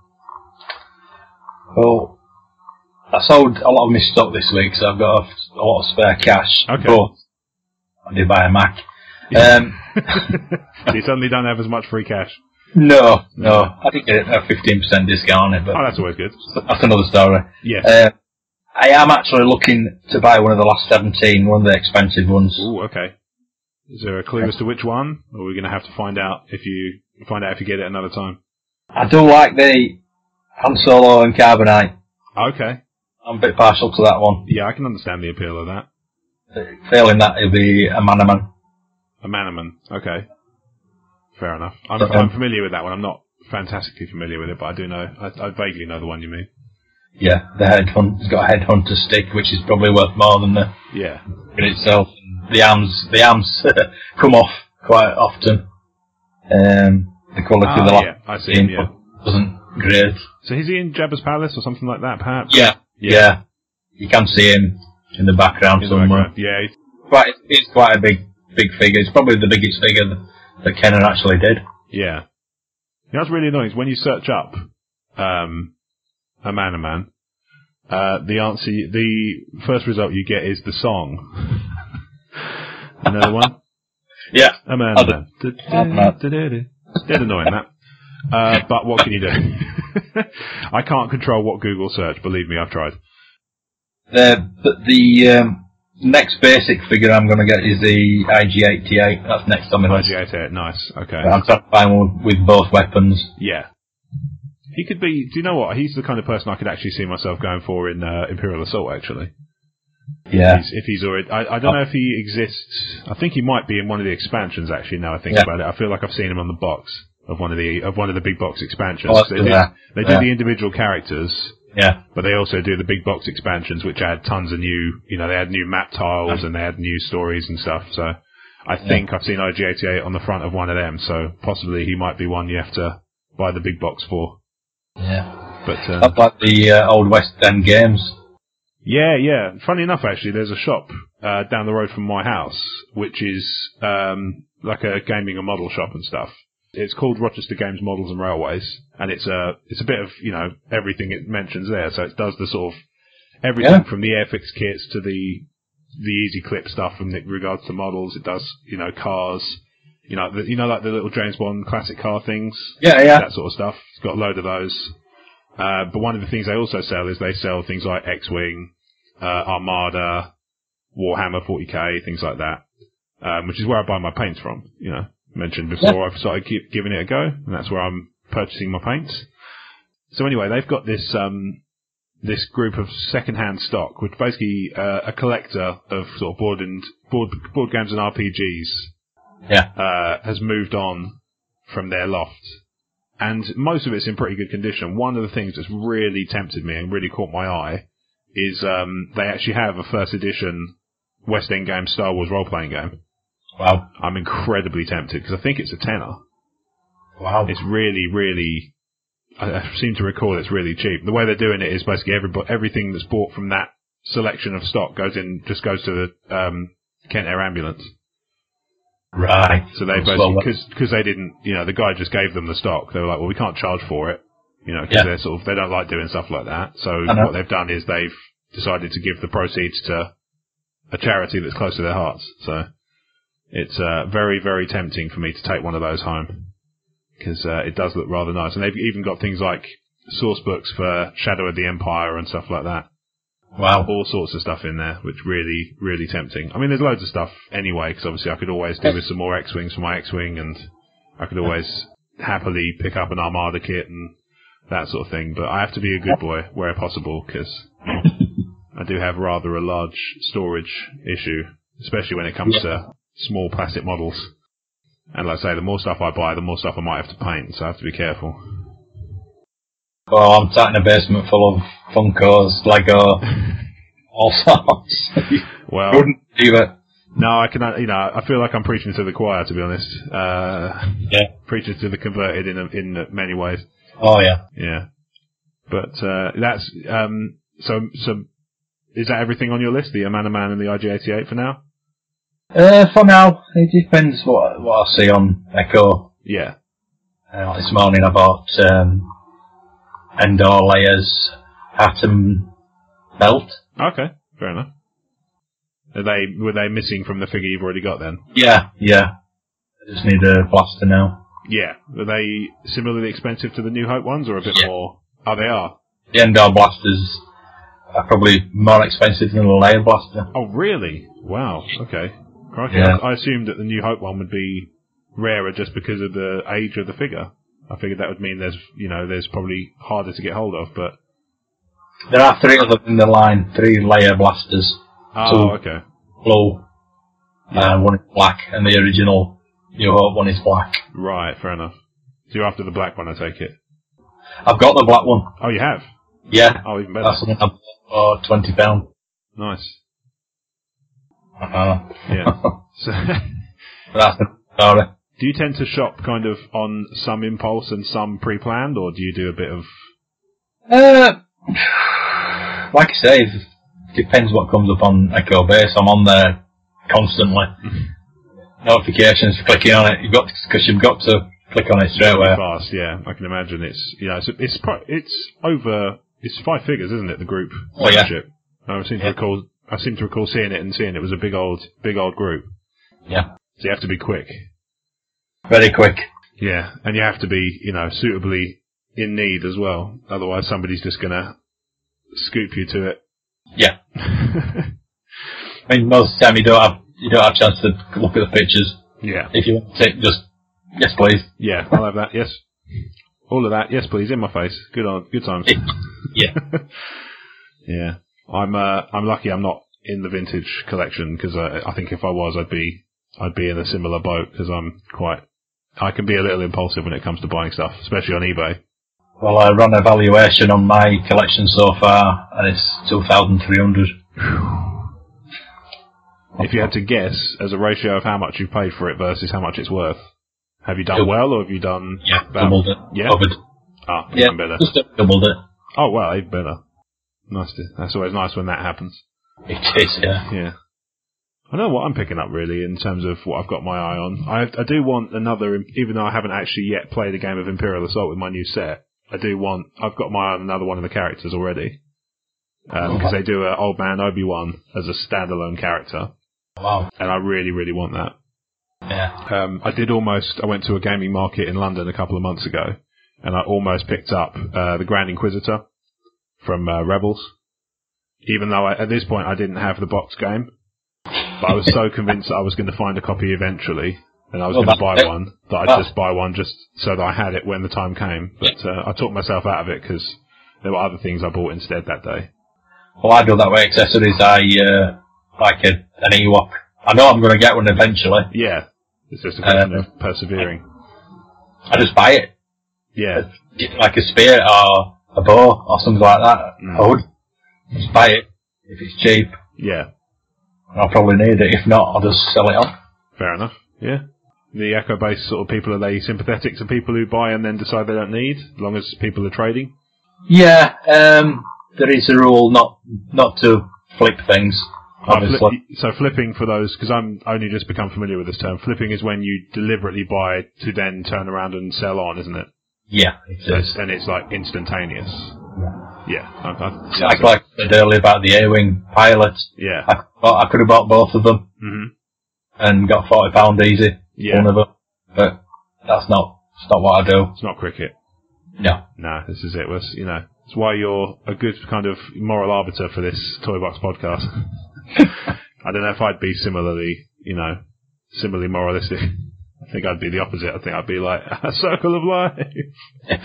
well, I sold a lot of my stock this week, so I've got a, a lot of spare cash. Okay. But I did buy a Mac. Um, So you suddenly don't have as much free cash. no, no, I did get a fifteen percent discount on it, but Oh, that's always good. that's another story. Yes. Uh, I am actually looking to buy one of the last seventeen, one of the expensive ones. Ooh, okay. Is there a clue as to which one? Or are we going to have to find out if you find out if you get it another time? I do like the Han Solo and Carbonite. Okay. I'm a bit partial to that one. Yeah, I can understand the appeal of that. Failing that, it'll be a Manaman. A Manaman. Okay. Fair enough. I'm, Um, I'm familiar with that one. I'm not fantastically familiar with it, but I do know. I, I vaguely know the one you mean. Yeah, the headhunt. It's got a headhunter stick, which is probably worth more than the Yeah. in itself. The arms, the arms come off quite often. Um, the quality Ah, of the yeah, I see him, yeah. wasn't great. So is he in Jabba's palace or something like that, perhaps? Yeah, Yeah. yeah. You can see him in the background In the somewhere. background. Yeah. he's- Quite, it's quite a big, big figure. It's probably the biggest figure that, that Kenner actually did. Yeah. You know what's really annoying is when you search up um, a man a man, uh, the answer, the first result you get is the song. You know the one? Yeah. A man I a man. It's dead annoying, that. Uh, but what can you do? I can't control what Google search, believe me, I've tried. The, but the um, next basic figure I'm going to get is the I G eighty-eight. That's next on my I list. G eighty-eight, nice, okay. I'm trying to find one with both weapons. Yeah. He could be, do you know what? He's the kind of person I could actually see myself going for in uh, Imperial Assault, actually. Yeah. He's, if he's already, I, I don't know if he exists. I think he might be in one of the expansions. Actually, now I think Yeah. about it, I feel like I've seen him on the box of one of the of one of the big box expansions. Oh, they do, yeah. they do Yeah. the individual characters, Yeah. but they also do the big box expansions, which add tons of new. You know, they add new map tiles and they add new stories and stuff. So I think I've seen I G eighty-eight on the front of one of them. So possibly he might be one you have to buy the big box for. Yeah. But uh, That's like the uh, old West End games. Yeah, yeah. Funny enough, actually, there's a shop uh, down the road from my house, which is um, like a gaming and model shop and stuff. It's called Rochester Games Models and Railways, and it's a it's a bit of you know everything it mentions there. So it does the sort of everything Yeah. from the Airfix kits to the the Easy Clip stuff in regards to models. It does you know cars, you know the, you know like the little James Bond classic car things. Yeah, yeah. That sort of stuff. It's got a load of those. Uh, but one of the things they also sell is they sell things like X-Wing, uh, Armada, Warhammer forty K, things like that, um, which is where I buy my paints from. You know, mentioned before Yeah. I've started gi- giving it a go, and that's where I'm purchasing my paints. So anyway, they've got this um, this group of second-hand stock, which basically uh, a collector of sort of board and board board games and R P Gs Yeah. uh, has moved on from their loft. And most of it's in pretty good condition. One of the things that's really tempted me and really caught my eye is um, they actually have a first edition West End game Star Wars role-playing game. Wow. I'm incredibly tempted because I think it's a tenner. Wow. It's really, really, I, I seem to recall it's really cheap. The way they're doing it is basically every, everything that's bought from that selection of stock goes in, just goes to the um, Kent Air Ambulance. Right. So they basically, because because they didn't, you know, the guy just gave them the stock. They were like, well, we can't charge for it, you know, because Yeah. they're sort of they don't like doing stuff like that. So I know. what they've done is they've decided to give the proceeds to a charity that's close to their hearts. So it's uh, very very tempting for me to take one of those home because uh, it does look rather nice, and they've even got things like source books for Shadow of the Empire and stuff like that. Wow. All sorts of stuff in there, which really, really tempting. I mean, there's loads of stuff anyway, because obviously I could always do with some more X-Wings for my X-Wing, and I could always happily pick up an Armada kit and that sort of thing. But I have to be a good boy where possible, because I do have rather a large storage issue, especially when it comes Yeah. to small plastic models. And like I say, the more stuff I buy, the more stuff I might have to paint, so I have to be careful. Oh, I'm sat in a basement full of Funkos, Lego, all sorts. Well, Wouldn't do it. no, I can, you know, I feel like I'm preaching to the choir, to be honest. Uh, Yeah. preaching to the converted in in many ways. Oh, yeah. Yeah, but uh, that's um. So, so is that everything on your list? The Amana Man and the I G eighty-eight for now? Uh, for now, it depends what what I see on Echo. Yeah. Uh, like this morning I bought um, Endor Leia's Atom belt. Okay, fair enough. Are they were they missing from the figure you've already got then? Yeah, yeah. I just need a blaster now. Yeah. Are they similarly expensive to the New Hope ones, or a bit Yeah. more? Oh, they are. The Endor blasters are probably more expensive than the Leia blaster. Oh, really? Wow. Okay. Crikey. Yeah. I, I assumed that the New Hope one would be rarer just because of the age of the figure. I figured that would mean there's, you know, there's probably harder to get hold of, but... There are three of them in the line, three Leia blasters. Oh, Two okay. blue, uh, one is black, and the original New Hope one is black. Right, fair enough. So you're after the black one, I take it. I've got the black one. Oh, you have? Yeah. Oh, even better. That's the one I bought for twenty pounds. Nice. Uh-huh. Yeah. So, That's the story. do you tend to shop kind of on some impulse and some pre-planned, or do you do a bit of... Uh, like I say, it depends what comes up on Echo Base. I'm on there constantly. Notifications, clicking on it. You've got because you've got to click on it straight away. Fast, yeah. I can imagine it's, you know, it's, it's, pro- it's over, it's five figures, isn't it, the group Oh, yeah. membership? I seem to Yeah. recall, I seem to recall seeing it and seeing it was a big old, big old group. Yeah, So you have to be quick. very quick. Yeah, and you have to be, you know, suitably in need as well. Otherwise, somebody's just gonna scoop you to it. Yeah. I mean, most of the time you don't have you don't have a chance to look at the pictures. Yeah, If you want to take, just yes, please. yeah, I'll have that. Yes, all of that. Yes, please, in my face. Good on, good times. Yeah. Yeah, I'm. Uh, I'm lucky. I'm not in the vintage collection because I, I think if I was, I'd be. I'd be in a similar boat because I'm quite. I can be a little impulsive when it comes to buying stuff, especially on eBay. Well, I run a valuation on my collection so far, and it's two thousand three hundred. If you had to guess as a ratio of how much you've paid for it versus how much it's worth, have you done Double. well or have you done Yeah, bad? doubled it. Yeah, Covered. ah, Yeah, even better. just doubled it. Oh well, even better. Nice. To, that's always nice when that happens. It is, yeah. Yeah. I know what I'm picking up really in terms of what I've got my eye on. I I do want another, even though I haven't actually yet played a game of Imperial Assault with my new set. I do want. I've got my eye on another one of the characters already because um, they do a Old Man Obi-Wan as a standalone character, Wow. and I really really want that. Yeah. Um, I did almost. I went to a gaming market in London a couple of months ago, and I almost picked up uh, the Grand Inquisitor from uh, Rebels. Even though I, at this point I didn't have the box game, but I was so convinced that I was going to find a copy eventually, and I was Well, going to that- buy one, that I'd that- just buy one just so that I had it when the time came. But uh, I talked myself out of it because there were other things I bought instead that day. Well, I do that with accessories. I uh, like a, an Ewok. I know I'm going to get one eventually. Yeah, it's just a question Uh, of persevering. I just buy it. Yeah, Like a spear or a bow or something like that. Mm. I would just buy it if it's cheap. yeah, I'll probably need it. If not, I'll just sell it on. fair enough. Yeah. The Echo-based sort of people, are they sympathetic to people who buy and then decide they don't need, as long as people are trading? Yeah, um, there is a rule not not to flip things. Uh, obviously. flip, so flipping for those, because I'm only just become familiar with this term, flipping is when you deliberately buy to then turn around and sell on, isn't it? Yeah, it So is. it's, and it's like instantaneous. Yeah. Yeah. I, I, It's like, like I said earlier about the A-Wing pilot. yeah. I, bought, I could have bought both of them hmm and got forty pounds easy. Yeah. One of them. But that's not, that's not what I do. It's not cricket. No. No, this is it. Was you know, it's why you're a good kind of moral arbiter for this Toy Box podcast. I don't know if I'd be similarly, you know, similarly moralistic. I think I'd be the opposite. I think I'd be like a circle of life.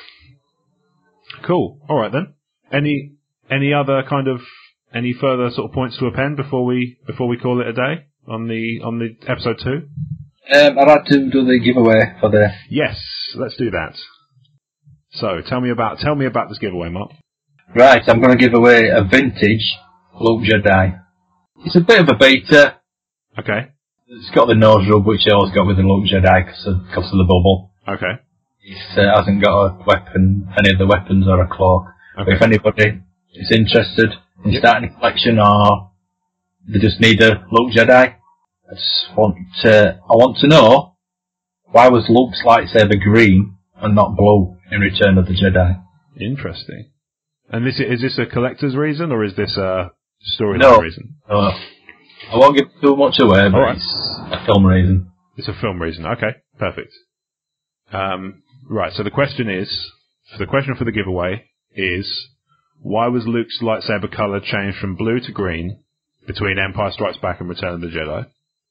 Cool. All right then. Any any other kind of any further sort of points to append before we before we call it a day on the on the episode two? Um, I'd like to do the giveaway for the... Yes, let's do that. So tell me about tell me about this giveaway, Mark. Right, I'm going to give away a vintage Luke Jedi. It's a bit of a beta. Okay. It's got the nose rub, which I always got with the Luke Jedi because of, cause of the bubble. Okay. It uh, hasn't got a weapon, any of the weapons or a cloak. Okay. But if anybody is interested in Yep. starting a collection or they just need a Luke Jedi, I just want to, I want to know, why was Luke's lightsaber green and not blue in Return of the Jedi? Interesting. And this is this a collector's reason or is this a storyline No. reason? Uh, I won't give too much away, but Alright. it's a film reason. It's a film reason. Okay, perfect. Um, right. So the question is, so the question for the giveaway is, why was Luke's lightsaber color changed from blue to green between Empire Strikes Back and Return of the Jedi?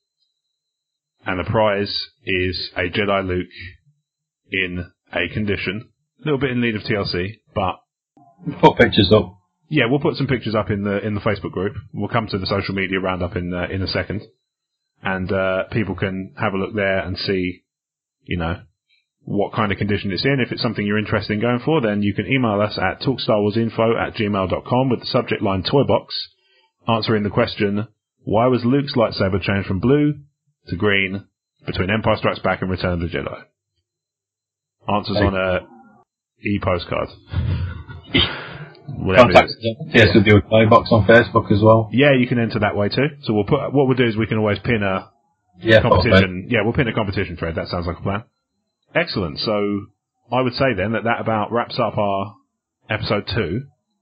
And the prize is a Jedi Luke in a condition, a little bit in need of T L C, but Put pictures up. yeah, we'll put some pictures up in the in the Facebook group. We'll come to the social media roundup in uh, in a second, and uh, people can have a look there and see, you know, what kind of condition it's in. If it's something you're interested in going for, then you can email us at talkstarwarsinfo at gmail dot com with the subject line Toy Box, answering the question: why was Luke's lightsaber changed from blue to green between Empire Strikes Back and Return of the Jedi? Answers on a e-postcard. Whatever it Contact is. T S W Toy Box on Facebook as well. Yeah, you can enter that way too. So we'll put what we'll do is we can always pin a Yeah, competition. Yeah, we'll pin a competition thread. That sounds like a plan. Excellent. So I would say then that that about wraps up our episode two.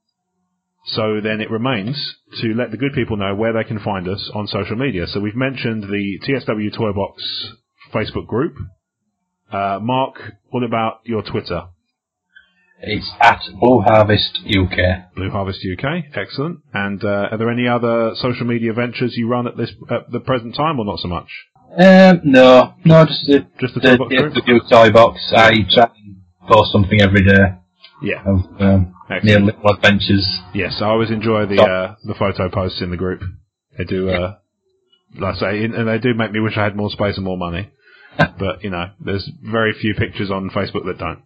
So then it remains to let the good people know where they can find us on social media. So we've mentioned the T S W Toy Box Facebook group. Uh, Mark, what about your Twitter? It's at Blue Harvest U K. Blue Harvest U K, excellent. And uh, are there any other social media ventures you run at this at the present time, or not so much? Um, no, no, just the, Just the the Toy Box group? T S W Toy Box. I try and post something every day Yeah. of um, Excellent. near little adventures. Yes, I always enjoy the uh, the photo posts in the group. They do, uh, like I say, and they do make me wish I had more space and more money. But you know, there's very few pictures on Facebook that don't.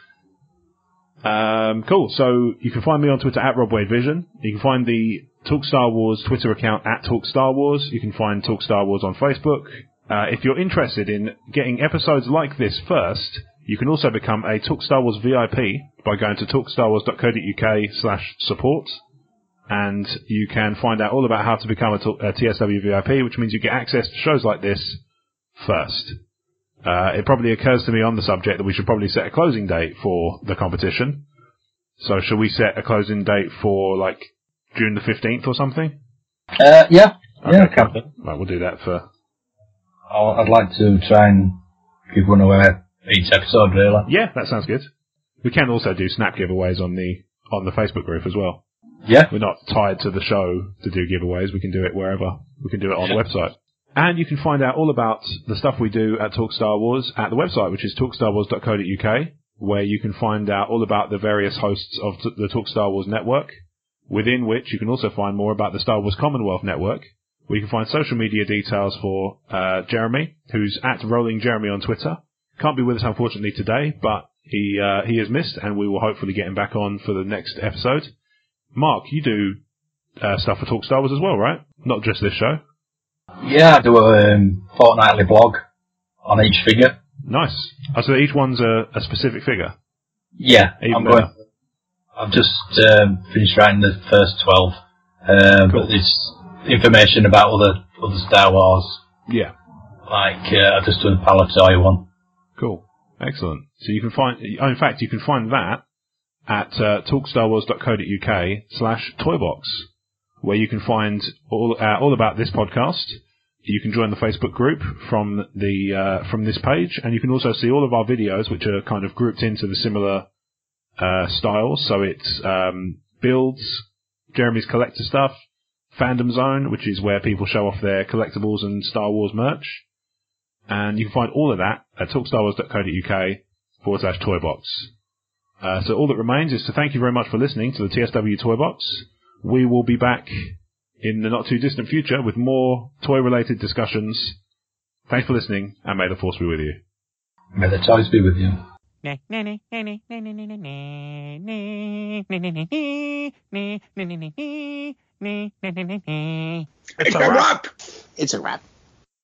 Um, cool. So you can find me on Twitter at Rob Wade Vision. You can find the Talk Star Wars Twitter account at Talk Star Wars. You can find Talk Star Wars on Facebook. Uh, if you're interested in getting episodes like this first, you can also become a Talk Star Wars V I P by going to talkstarwars.co.uk slash support. And you can find out all about how to become a, talk, a T S W V I P, which means you get access to shows like this first. Uh, it probably occurs to me on the subject that we should probably set a closing date for the competition. So shall we set a closing date for like June the fifteenth or something? Uh, yeah, yeah, Okay, I can. cool. Right, we'll do that for... I'll, I'd like to try and give one away each episode, really. Yeah, that sounds good. We can also do snap giveaways on the on the Facebook group as well. Yeah. We're not tied to the show to do giveaways. We can do it wherever. We can do it on the website. And you can find out all about the stuff we do at Talk Star Wars at the website, which is talkstarwars dot co dot uk, where you can find out all about the various hosts of t- the Talk Star Wars network, within which you can also find more about the Star Wars Commonwealth network, where you can find social media details for uh, Jeremy, who's at Rolling Jeremy on Twitter. Can't be with us, unfortunately, today, but he uh, he is missed, and we will hopefully get him back on for the next episode. Mark, you do uh, stuff for Talk Star Wars as well, right? Not just this show. Yeah, I do a um, fortnightly blog on each figure. Nice. Oh, so each one's a, a specific figure? Yeah, Even I'm better. going. I've just um, finished writing the first twelve, um, Cool. but it's information about other other Star Wars. Yeah. Like uh, I've just done a Pala Toy one. Cool. Excellent. So you can find, oh, in fact, you can find that at uh, talkstarwars.co.uk slash toybox, where you can find all uh, all about this podcast. You can join the Facebook group from the uh, from this page, and you can also see all of our videos, which are kind of grouped into the similar uh, styles. So it's um, builds, Jeremy's collector stuff, Fandom Zone, which is where people show off their collectibles and Star Wars merch. And you can find all of that at talkstarwars.co.uk forward slash toybox. Uh, so all that remains is to thank you very much for listening to the T S W Toybox. We will be back in the not too distant future with more toy related discussions. Thanks for listening, and may the force be with you. May the toys be with you. It's a wrap. It's a wrap.